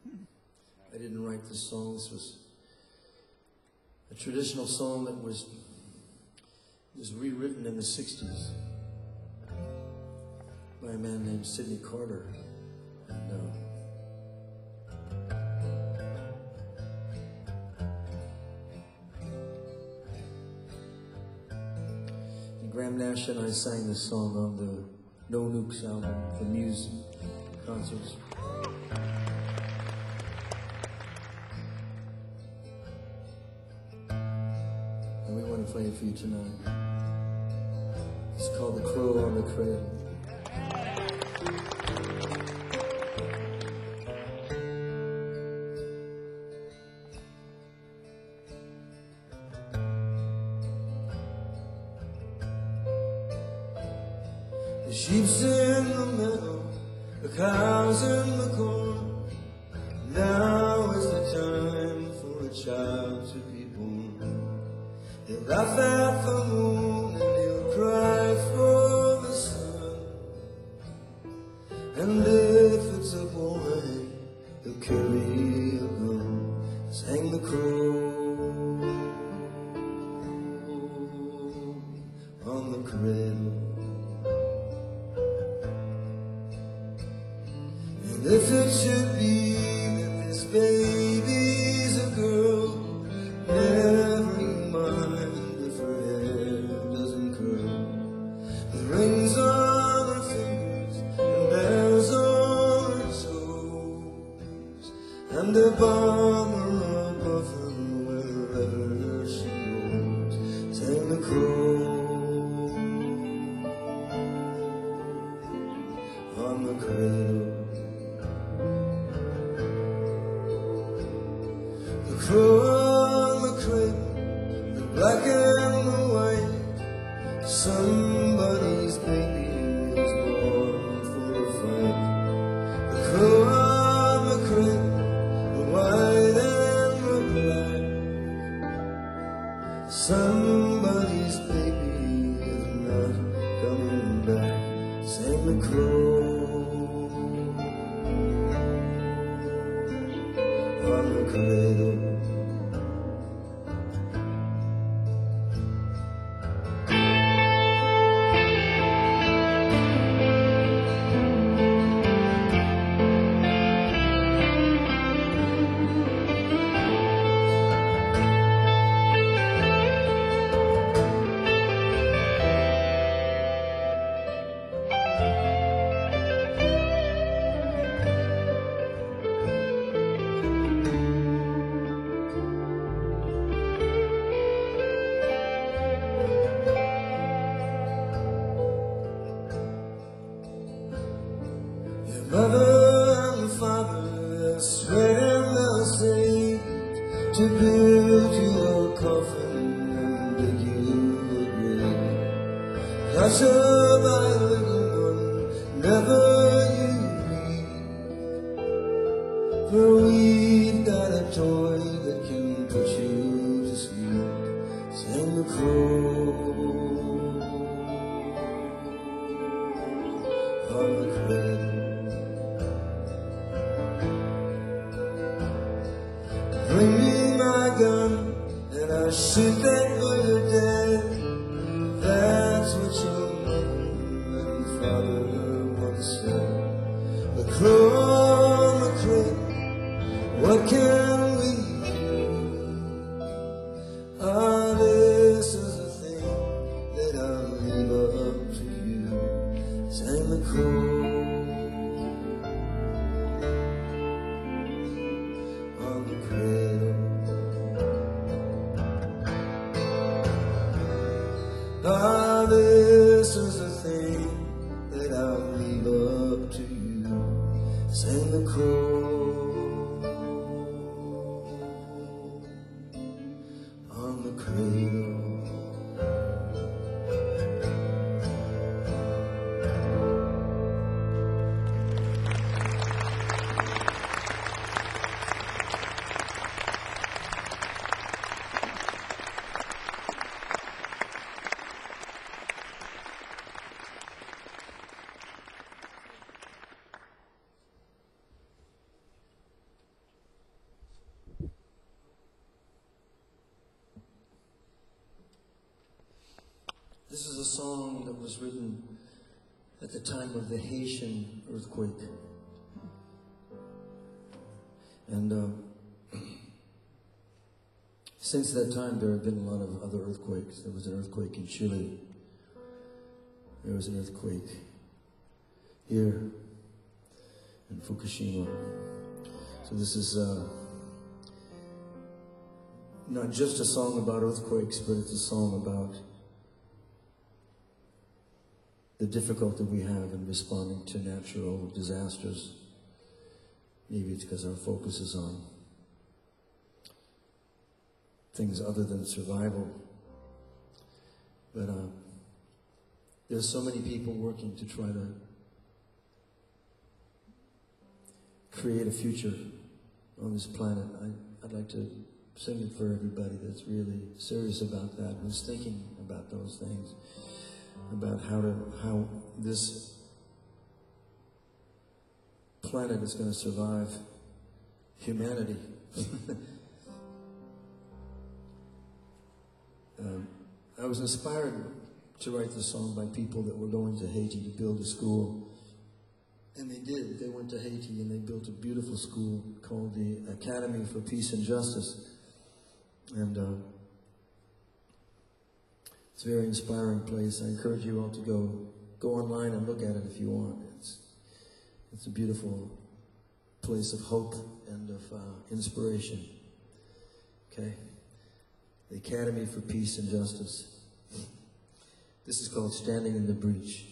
I didn't write this song. This was a traditional song that was was rewritten in the sixties by a man named Sidney Carter. And, uh, and Graham Nash and I sang this song on the No Nukes album, the Muse concerts. And we want to play it for you tonight. It's called The Crow on the Cradle. The sheep's in the meadow, the cows in the corn. Now is the time for a child to be born. He'll laugh at the moon and he'll cry for the sun. And if it's a boy, he'll carry a gun. Sang the crow on the cradle. And if it should be that this baby's a girl, never mind if her hair doesn't curl. With rings on her fingers and bells on her toes, and a bomber above her wherever she goes. Sang the crow on the cradle. Somebody's baby is born for a fight. The crow on the crib, the white and the black. Somebody's baby is not coming back, sang the crow on the cradle. Mother and father swear they'll save to build you a coffin and dig you a grave. Hush-a-by, little one, never you leave, for we've got a toy that can put you to sleep, sang the crow on the cradle. Bring me my gun and I'll shoot that bird dead. That's what your mother and father once said. The crow on the crib, what can we do? Ah, this is a thing that I'll leave up to you, sang the crow on the cradle. Ah, this is a thing that I'll leave up to you, sang the crow on the cradle. This is a song that was written at the time of the Haitian earthquake. And uh, since that time, there have been a lot of other earthquakes. There was an earthquake in Chile. There was an earthquake here in Fukushima. So this is uh, not just a song about earthquakes, but it's a song about the difficulty we have in responding to natural disasters. Maybe it's because our focus is on things other than survival. But uh, there's so many people working to try to create a future on this planet. I, I'd like to sing it for everybody that's really serious about that, who's thinking about those things, about how to how this planet is going to survive humanity. um, I was inspired to write this song by people that were going to Haiti to build a school, and they did. They went to Haiti and they built a beautiful school called the Academy for Peace and Justice, and uh, it's a very inspiring place. I encourage you all to go go online and look at it if you want. It's it's a beautiful place of hope and of uh, inspiration. Okay, the Academy for Peace and Justice. This is called Standing in the Breach.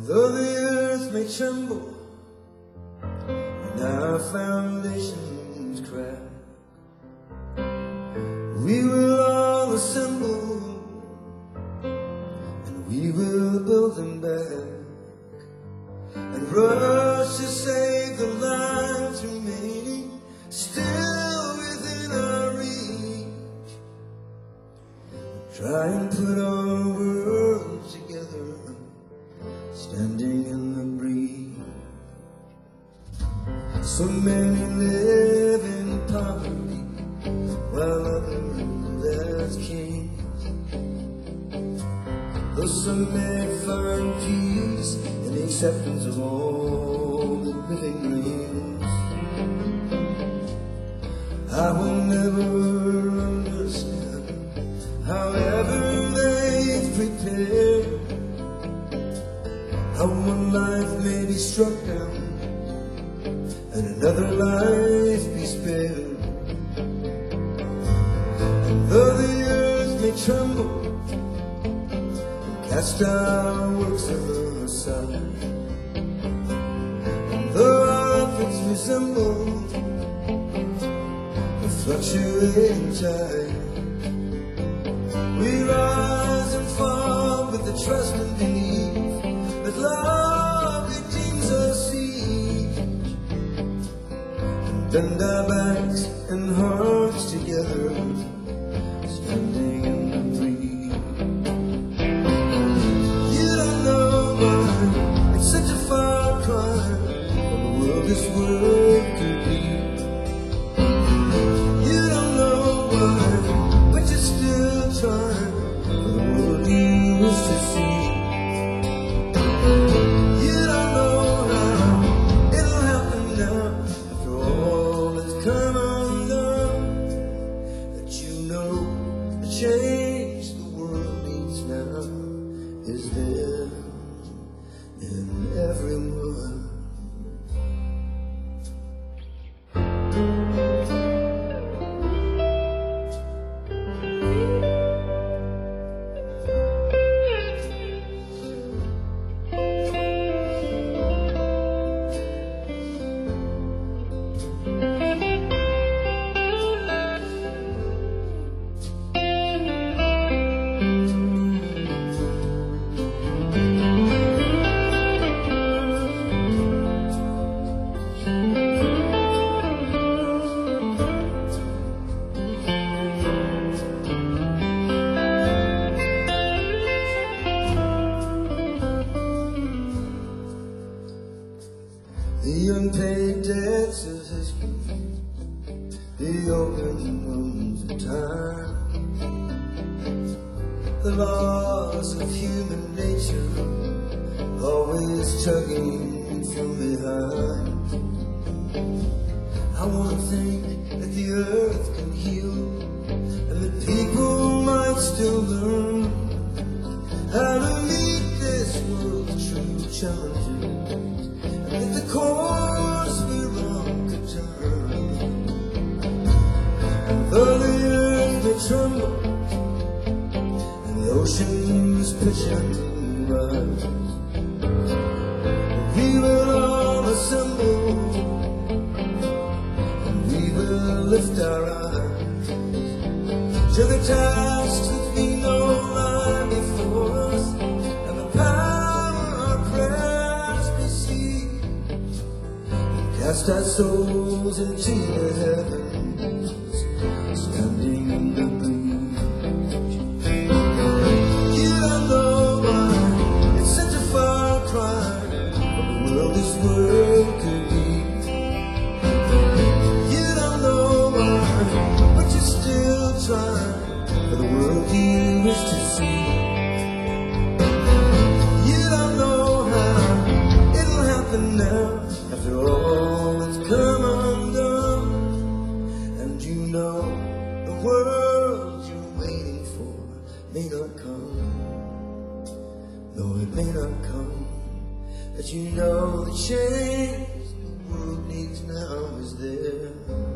though the earth may tremble and our foundations crack, we will all assemble and we will build them back, and rush to save the lives remaining still within our reach. Try and put our worlds together, standing in the breeze. So many live in poverty, while others as kings. Though some may find peace in the acceptance of all the living rings, I will never understand however they've prepared how one life may be struck down and another life be spared. And though the earth may tremble and cast our works aside, and though our efforts resemble a fluctuating tide, we rise and fall with the trust and belief that love redeems us each, and bend our backs and hearts together, standing in the breeze. You don't know why it's such a far cry from the world this world could be. You don't know why, but you're still trying for the world you wish to see. You don't know how it'll happen now, after all has come undone, that you know the change the world needs now is there in everyone. The unpaid debts of history, the open wounds of time, the loss of human nature, always tugging from behind. I want to think that the earth can heal, and that people might still learn how to meet this world's true challenges, and that the course we're on could turn. And though the earth may tremble and the oceans pitch and rise, we will all assemble and we will lift our eyes to the tasks that we know lie before us, and the power our prayers receive. Cast our souls into the heavens, standing in the breeze. You don't know why it's such a far cry from the world this world could be. You don't know why, but you're still trying for the world you wish to see. You don't know how it'll happen now, after all has come undone. And you know the world you're waiting for may not come. No, it may not come. But you know the change the world needs now is there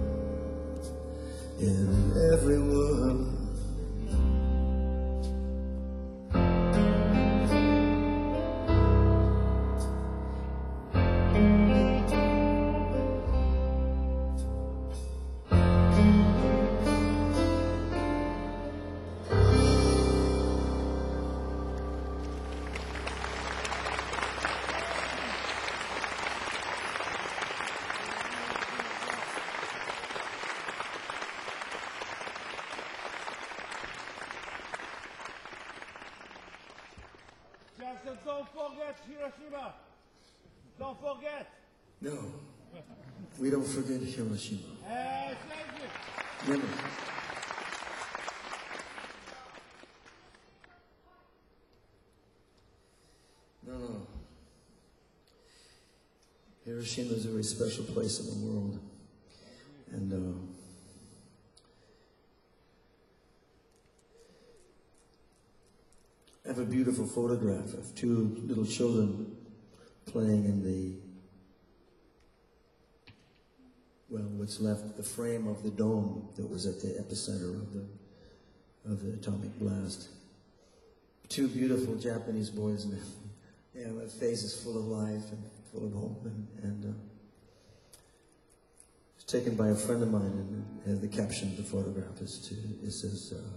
in everyone. so don't forget Hiroshima. Don't forget. No, we don't forget Hiroshima. Eh, thank you. Never. No, no. Hiroshima is a very special place in the world. And uh, I have a beautiful photograph of two little children playing in the, well, what's left, the frame of the dome that was at the epicenter of the, of the atomic blast. Two beautiful Japanese boys, and you know, their faces full of life and full of hope, and, and uh, it's taken by a friend of mine, and has the caption of the photograph is to, it says, uh,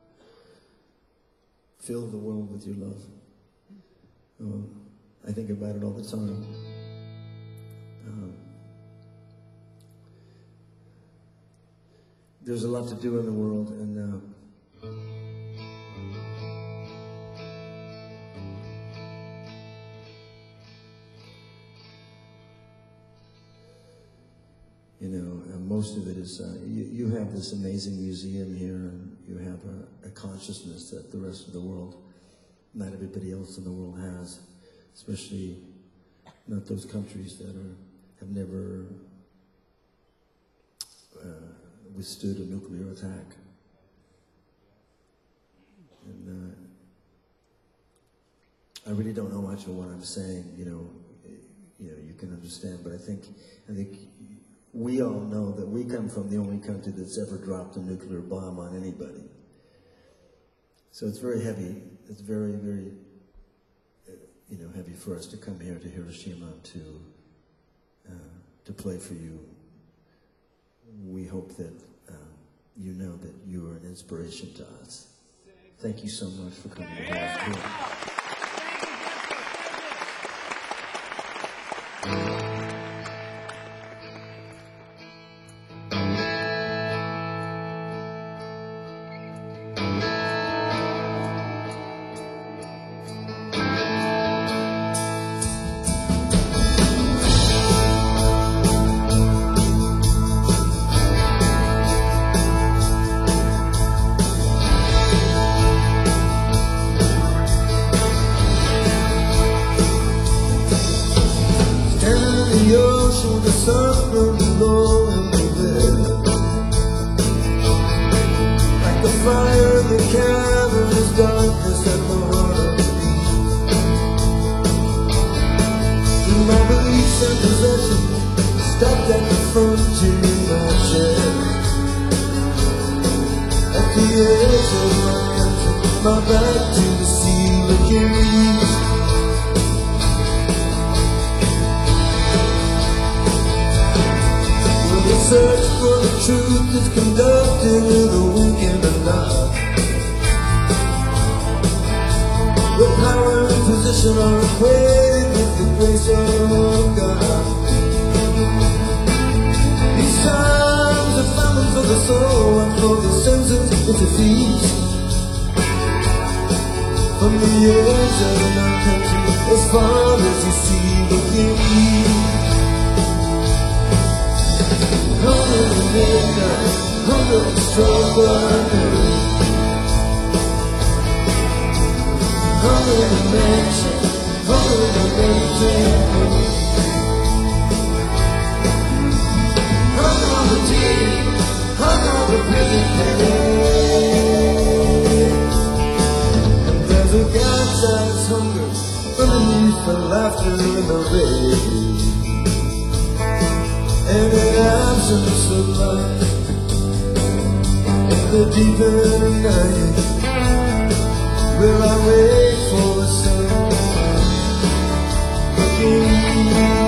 "Fill the world with your love." Oh, I think about it all the time. Um, there's a lot to do in the world, and uh, you know, uh, most of it is, uh, you, you have this amazing museum here, and you have a, a consciousness that the rest of the world, not everybody else in the world has, especially not those countries that are, have never uh, withstood a nuclear attack. And uh, I really don't know much of what I'm saying, you know, you know, you can understand, but I think, I think we all know that we come from the only country that's ever dropped a nuclear bomb on anybody. So it's very heavy. It's very, very, uh, you know, heavy for us to come here to Hiroshima to uh, to play for you. We hope that uh, you know that you are an inspiration to us. Thank you so much for coming. Yeah. The sun burning low in the bed, like the fire in the cavernous darkness at the heart of the beast. My beliefs and possessions stopped at the frontier in my chest. At the edge of my country, my back to the sea, looking east. The search for the truth is conducted in a wink and a nod. The power and position are equated with the grace of God. These times are famine for the soul and for the senses it's a feast. From the edge of my country, as far as you see, looking east. Hunger the midnight, hunger the struggle, hunger the mansion, hunger the mansion, hunger the tea, hunger the prison pain. And there's a God-sized hunger underneath the laughter in the rain. And the absence of light, in the deeper night, will I wait for the sun? Looking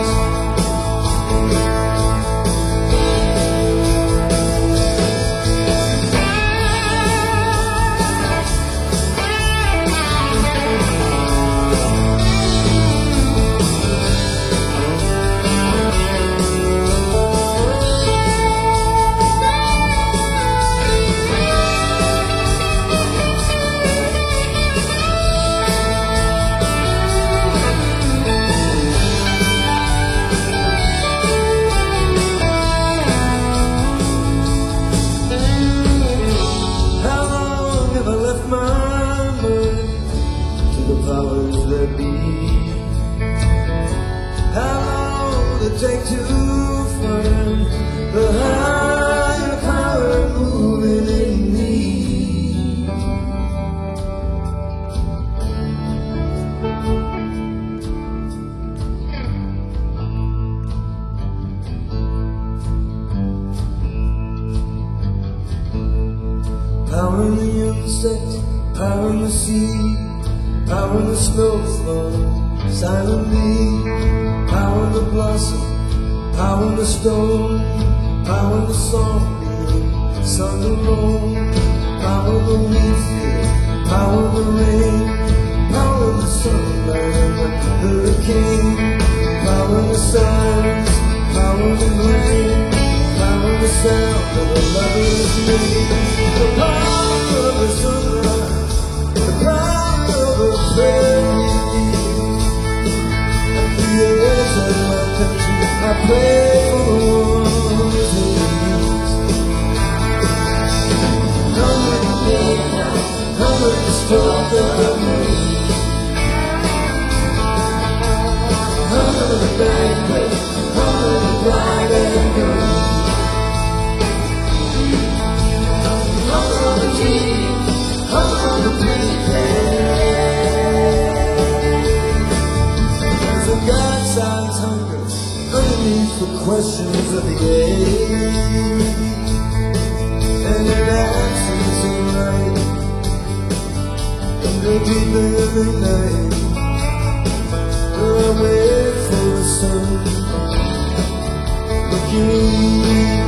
How long will it take to find the higher power moving in me? Power in the insect, power in the sea, power in the snow flowing silently, power in the blossom, power in the stone, power in the song being sung alone, power in the wheat field, power in the rain, power in the sunlight and the hurricane, power in the silence, power in the rain, power in the sound of a lover's name, the power of the sunrise, the power of a prayer. Yes, at my country, I pray for the ones who needs. Hundred to midnight, hundred to stop the rain. Hundred to banquet, hundred to bride and groom. Hundred on the tea, hundred on the pretty hair. God silence hunger underneath the questions of the age, and it answers in light under deep every night. Where I wait for the sun looking.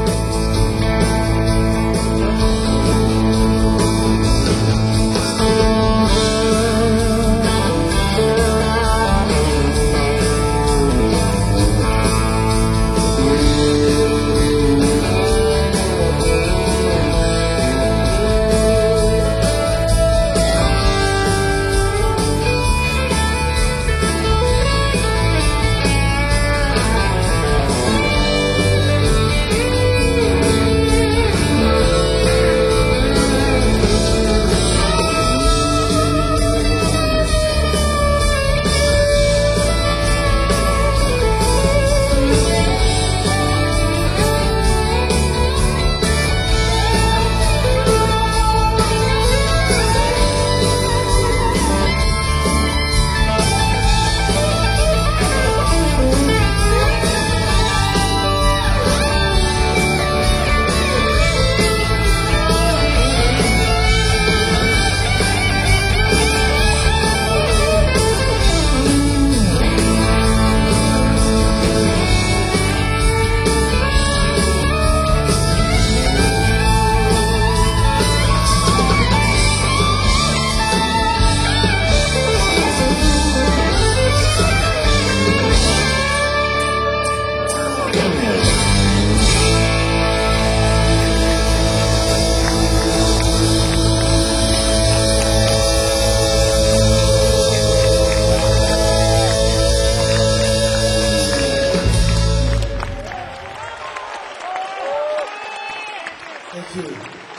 Thank you.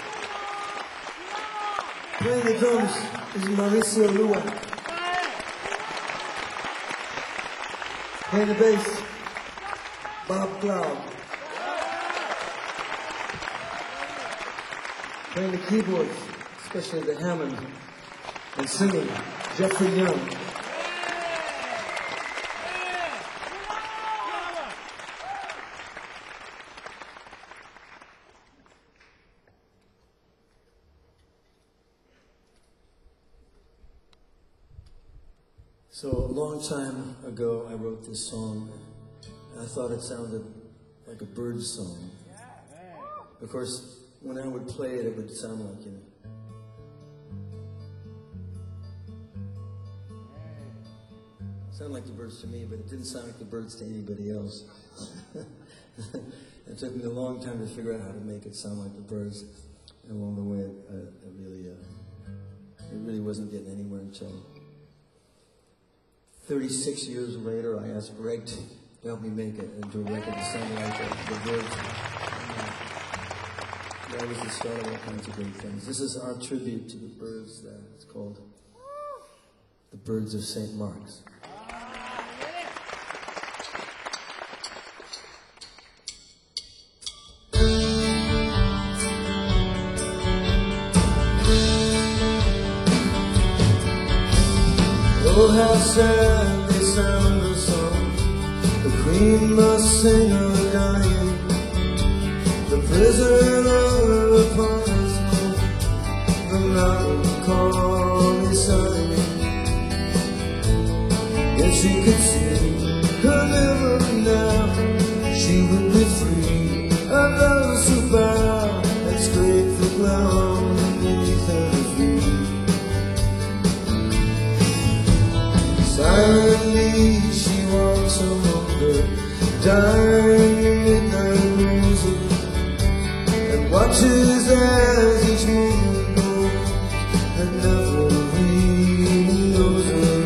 Playing the drums is Mauricio Lua. Playing the bass, Bob Cloud. Playing the keyboards, especially the Hammond, and singing, Jeffrey Young. So a long time ago, I wrote this song, and I thought it sounded like a bird song. Of course, when I would play it, it would sound like, you know, sound like the birds to me, but it didn't sound like the birds to anybody else. It took me a long time to figure out how to make it sound like the birds. And along the way, it, uh, it really, uh, it really wasn't getting anywhere until thirty-six years later, I asked Greg to help me make it into a record that sounded like the, the birds. And, uh, that was the start of all kinds of great things. This is our tribute to the birds. Uh, it's called The Birds of Saint Mark's. how sad they sound the song. The queen must sing her dying. The prisoner upon his home, the melancholy sighing. If she could see her memory now, she would be free of those who bow and scrape the ground beneath her feet. Silently she walks along the dying midnight music, and watches as each moment goes and never really knows her.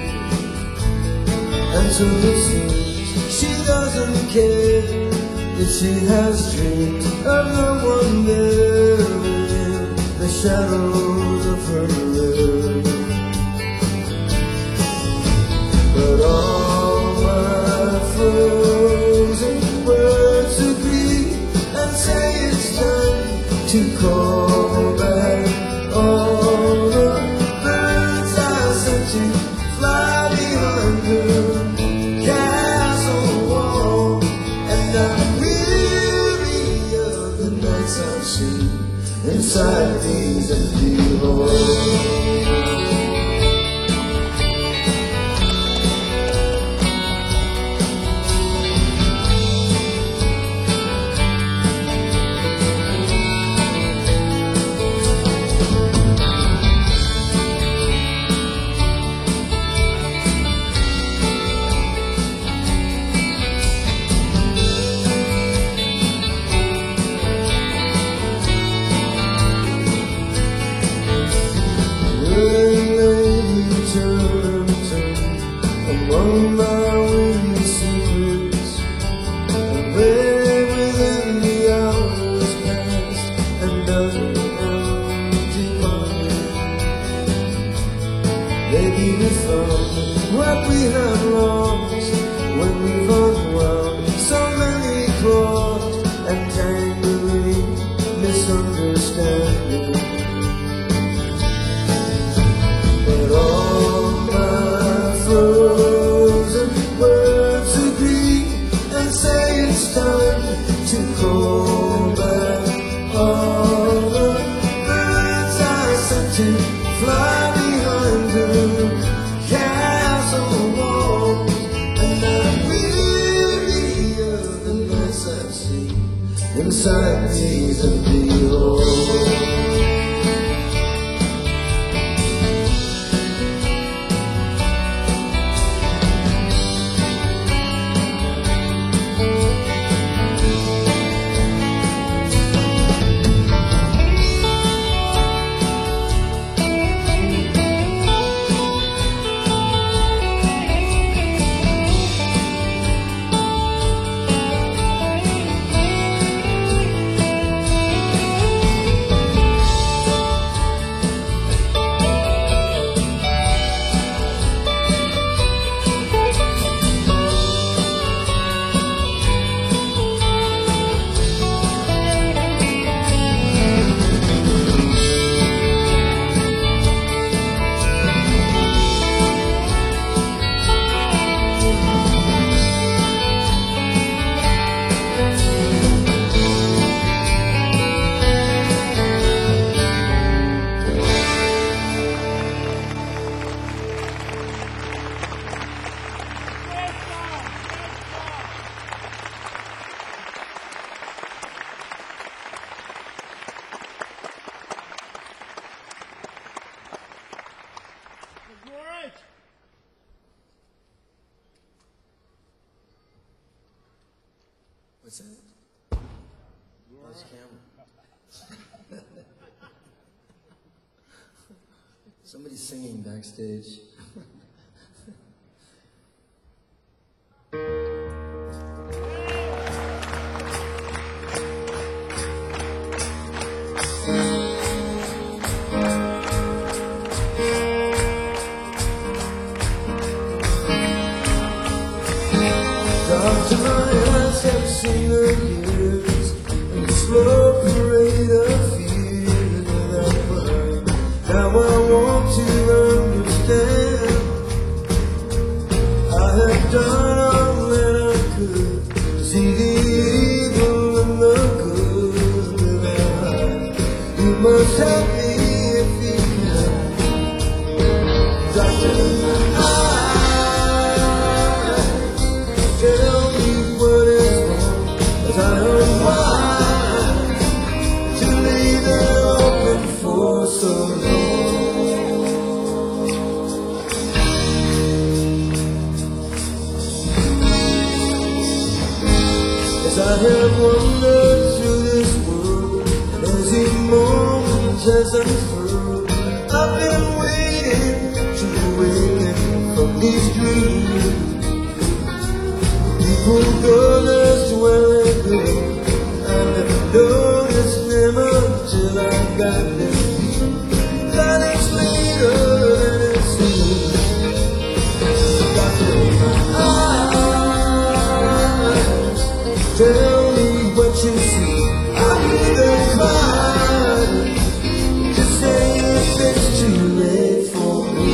And so it seems she doesn't care if she has dreamed of no one there within the shadows of her life. But all my frozen words agree and say it's time to call back all the birds I sent to fly behind her castle wall. And I'm weary of the nights I've seen inside these empty halls. Among my windy secrets, and where within the hours past, and dozen empty pockets. Maybe we found what we have lost when we've unwound so many claws and tangling misunderstanding. But all my frozen words agree and say it's time to call back all the birds I sent to fly behind her castle walls. And I'm weary of the nights I've seen inside these empty halls. Great! What's that? Oh, it's camera. Somebody's singing backstage. After my eyes have seen the years and the slow parade of fear without crying, now I want to understand done all that I could to see the evil and the good with our eyes. You must help me if you can. Doctor, tell me what is wrong, as I unwind to leave it open for so long. As I have wandered through this world, and as emotions has unfurled, I've been waiting to awaken from these dreams. People go this way, I never noticed them until I got them. That is later than it seems. Got to my eyes, tell me what you see. I hear them cry, just say if it's too late for me.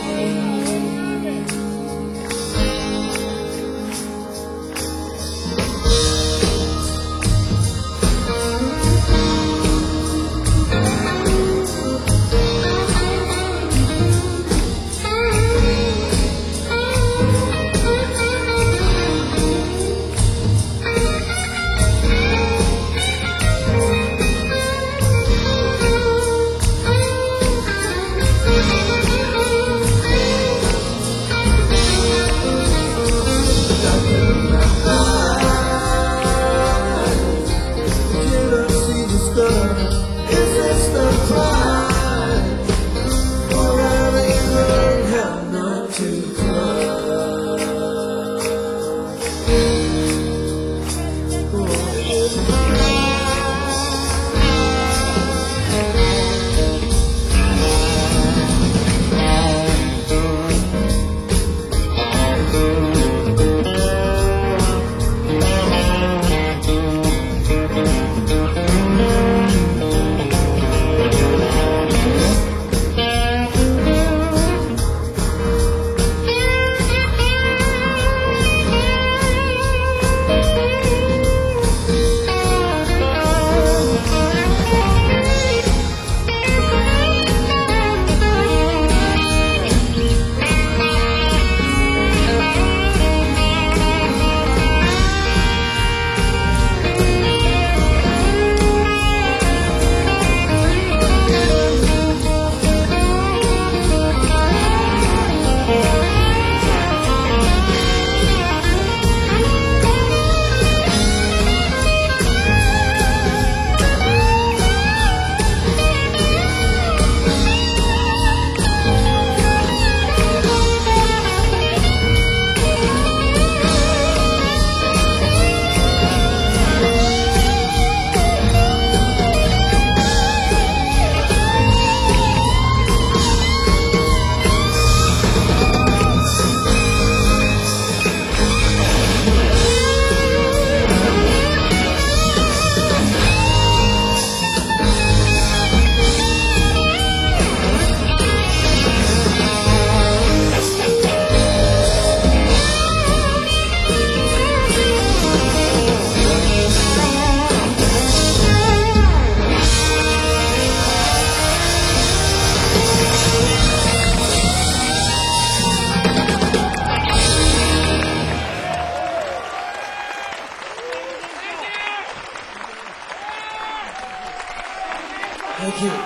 Thank you.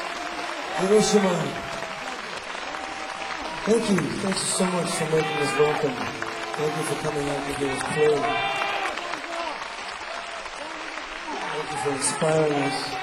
Hiroshima. Thank you. Thank you so much for making us welcome. Thank you for coming out to do this play. Thank you for inspiring us.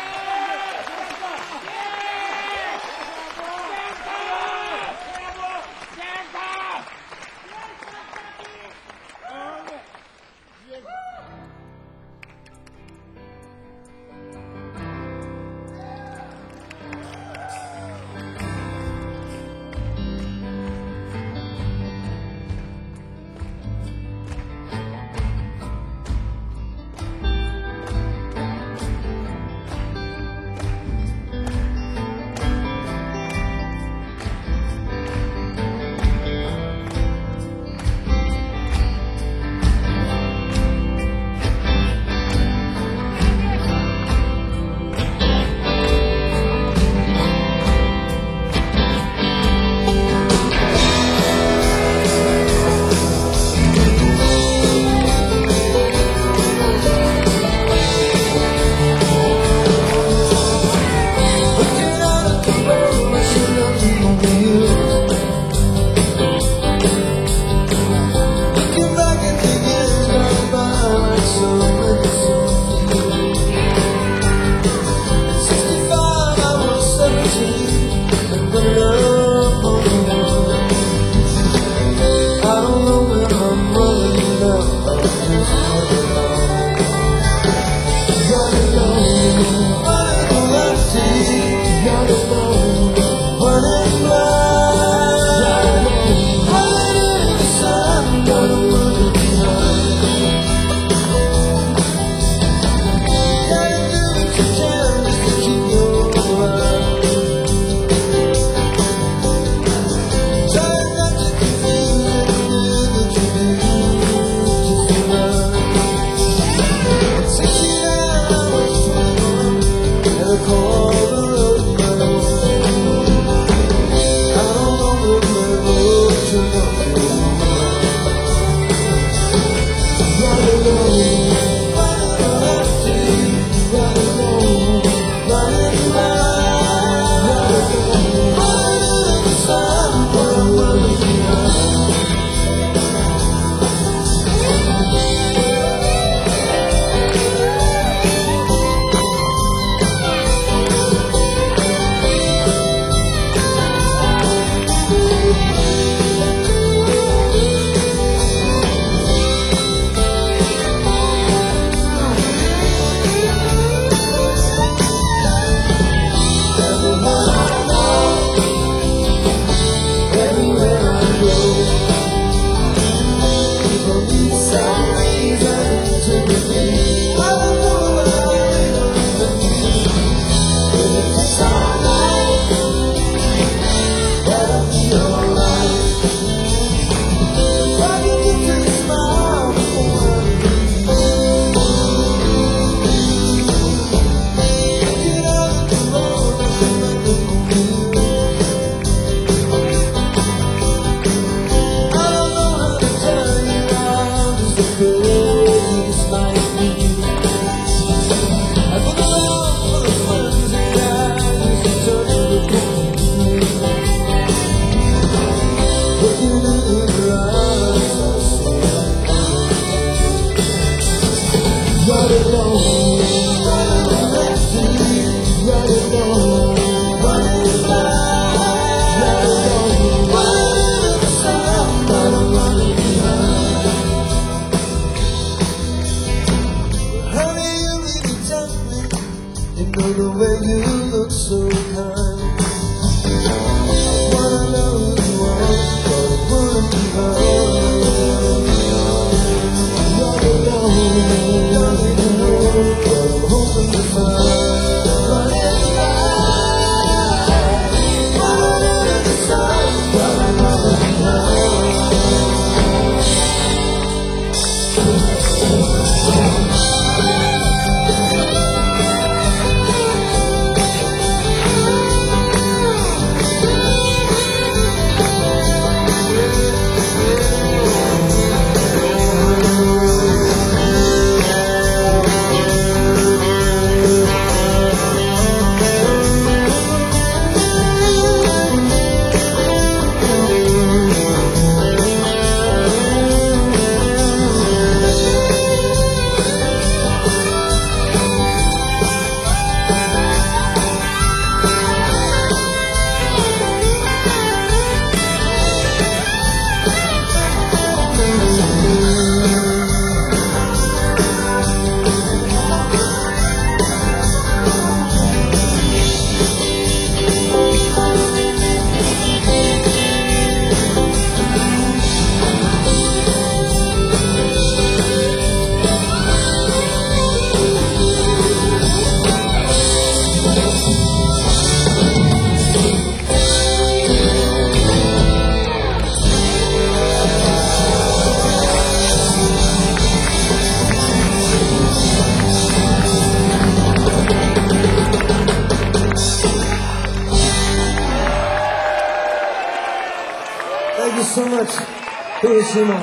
Hiroshima,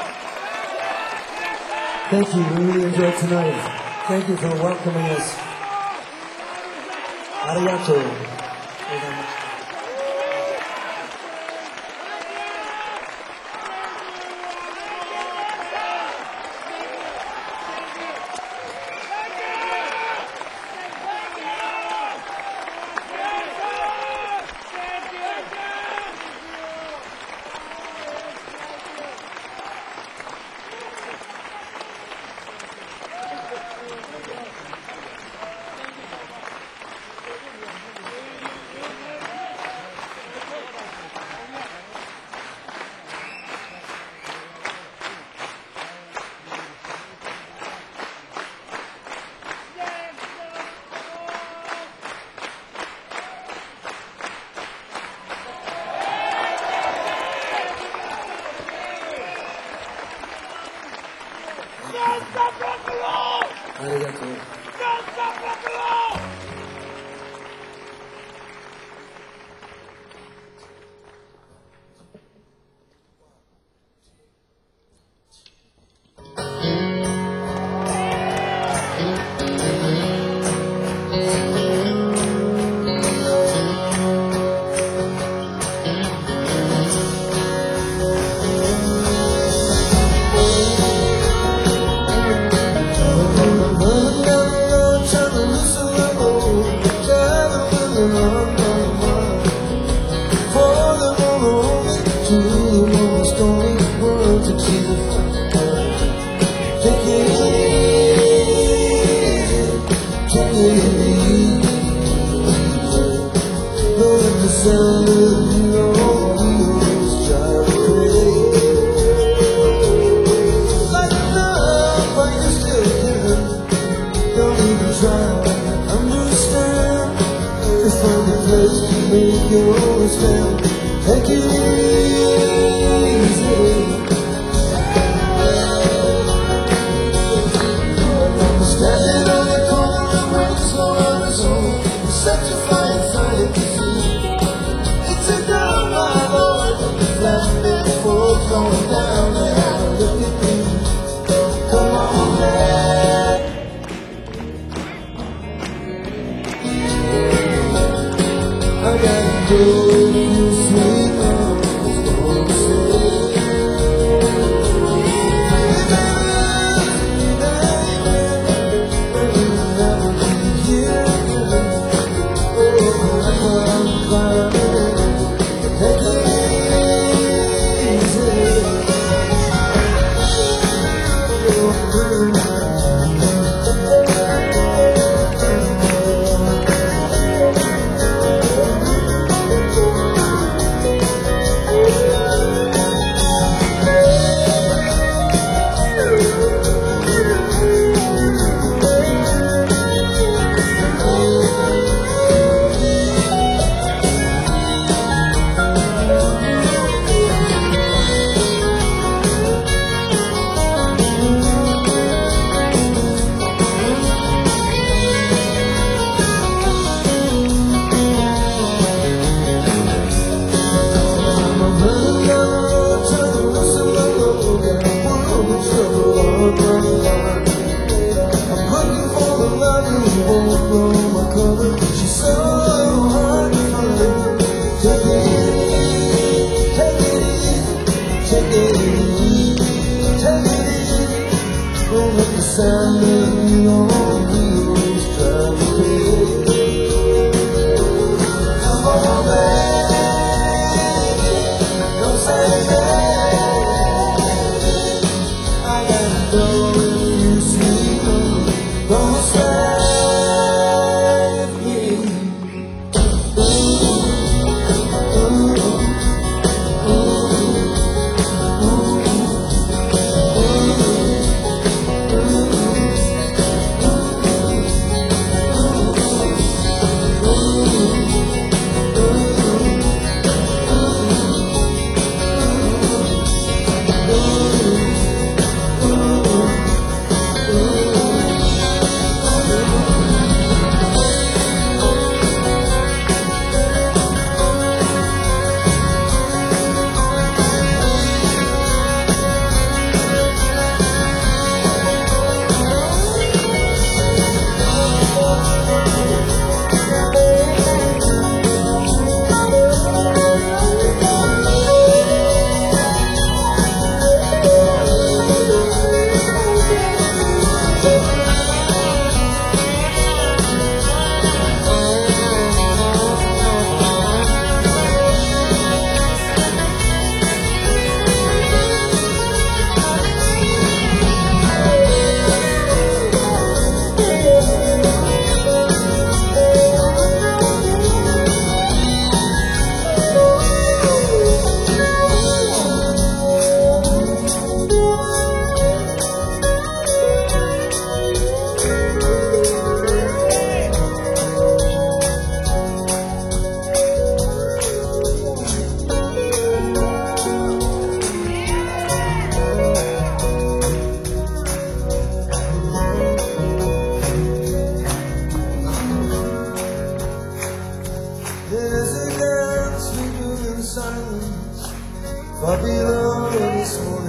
thank you. We really enjoyed tonight. Thank you for welcoming us. Arigato.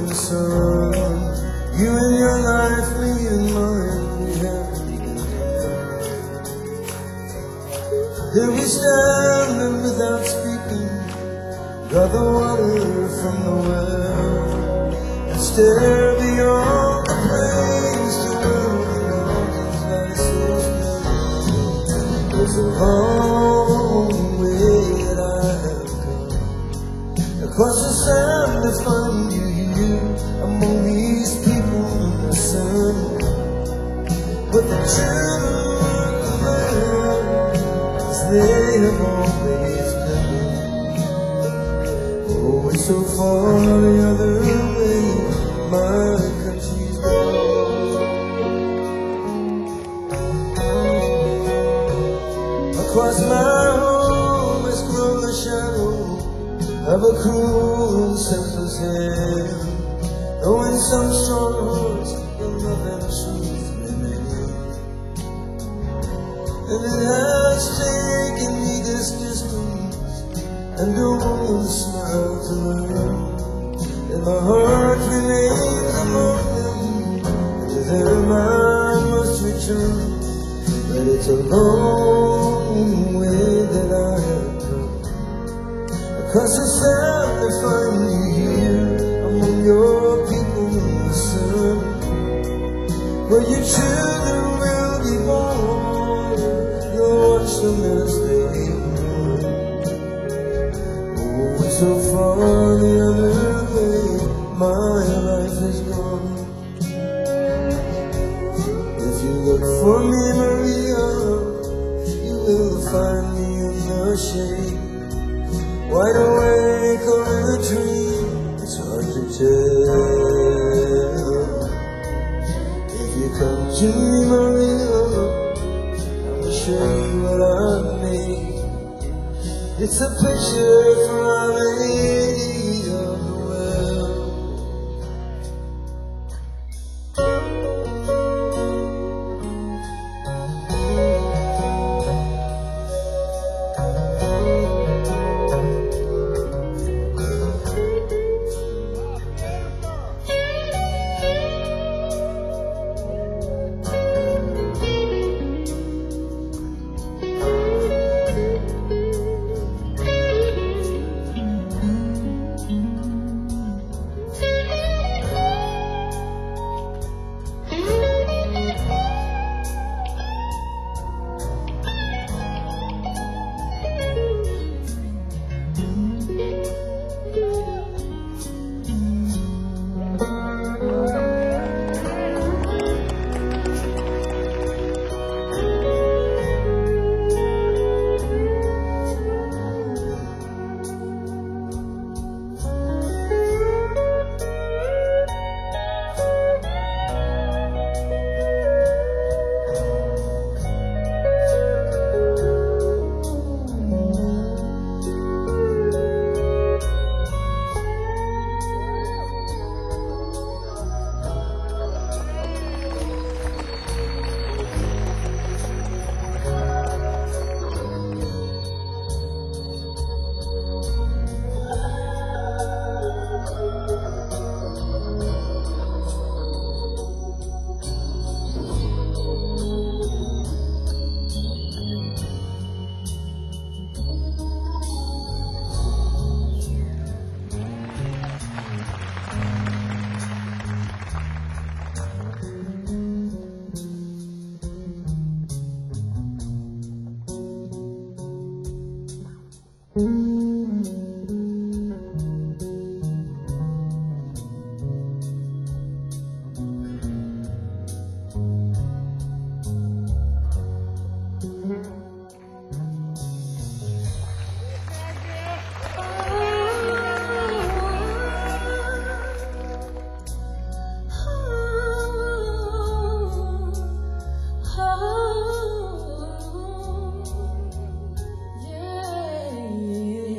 the sun. You and your life, me and mine, we have begun. Here we stand and without speaking, draw the water from the well, and stare beyond the plains to where the mountains lie so still. There's a long way that I have come across the sand to find you here among these people in the sun. But the children of man, as they have always done. Oh, it's so far the other way, my country's gone. Across my home has grown the shadow of a cruel and senseless hand, knowing some strong hearts will love and truth remain. And it has taken me this distance and a woman's smile to learn, and my heart remains among them, and to them I must return. But it's a long way that I have come across the sand to find you here among your people in the sun, where your children will be born. You'll watch them as they grow. Oh, it's so far the other way, my life is gone. If you look for me, Maria, you will find me in the shade, wide awake or in a dream, it's hard to tell. If you come to me, Maria, I will show you what I made. It's a picture from Our Lady of the Well. Yeah.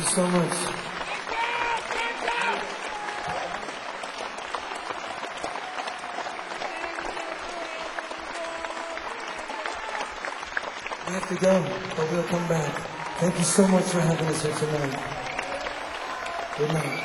so much. We have to go, but we'll come back. Thank you so much for having us here tonight. Good night.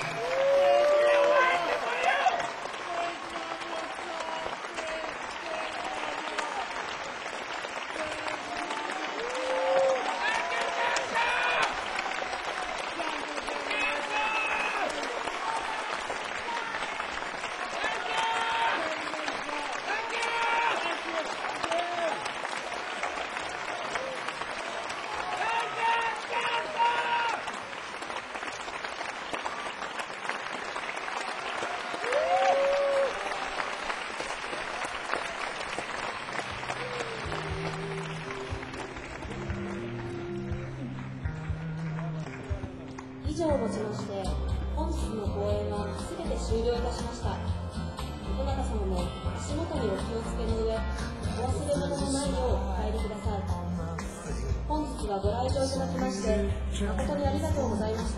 以上をもちまして本日の公演はすべて終了いたしました。どなた様も足元にお気をつけの上、お忘れ物のないようお帰りください。本日はご来場いただきまして誠にありがとうございました。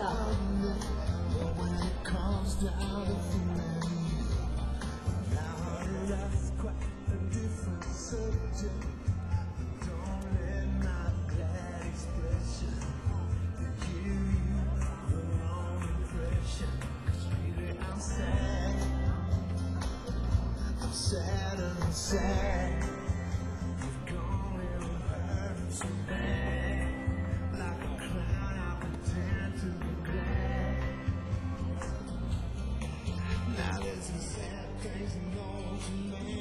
Sad and sad, you've gone and hurt so bad. Like a clown, I pretend to be glad. Now there's some sad things going on to me.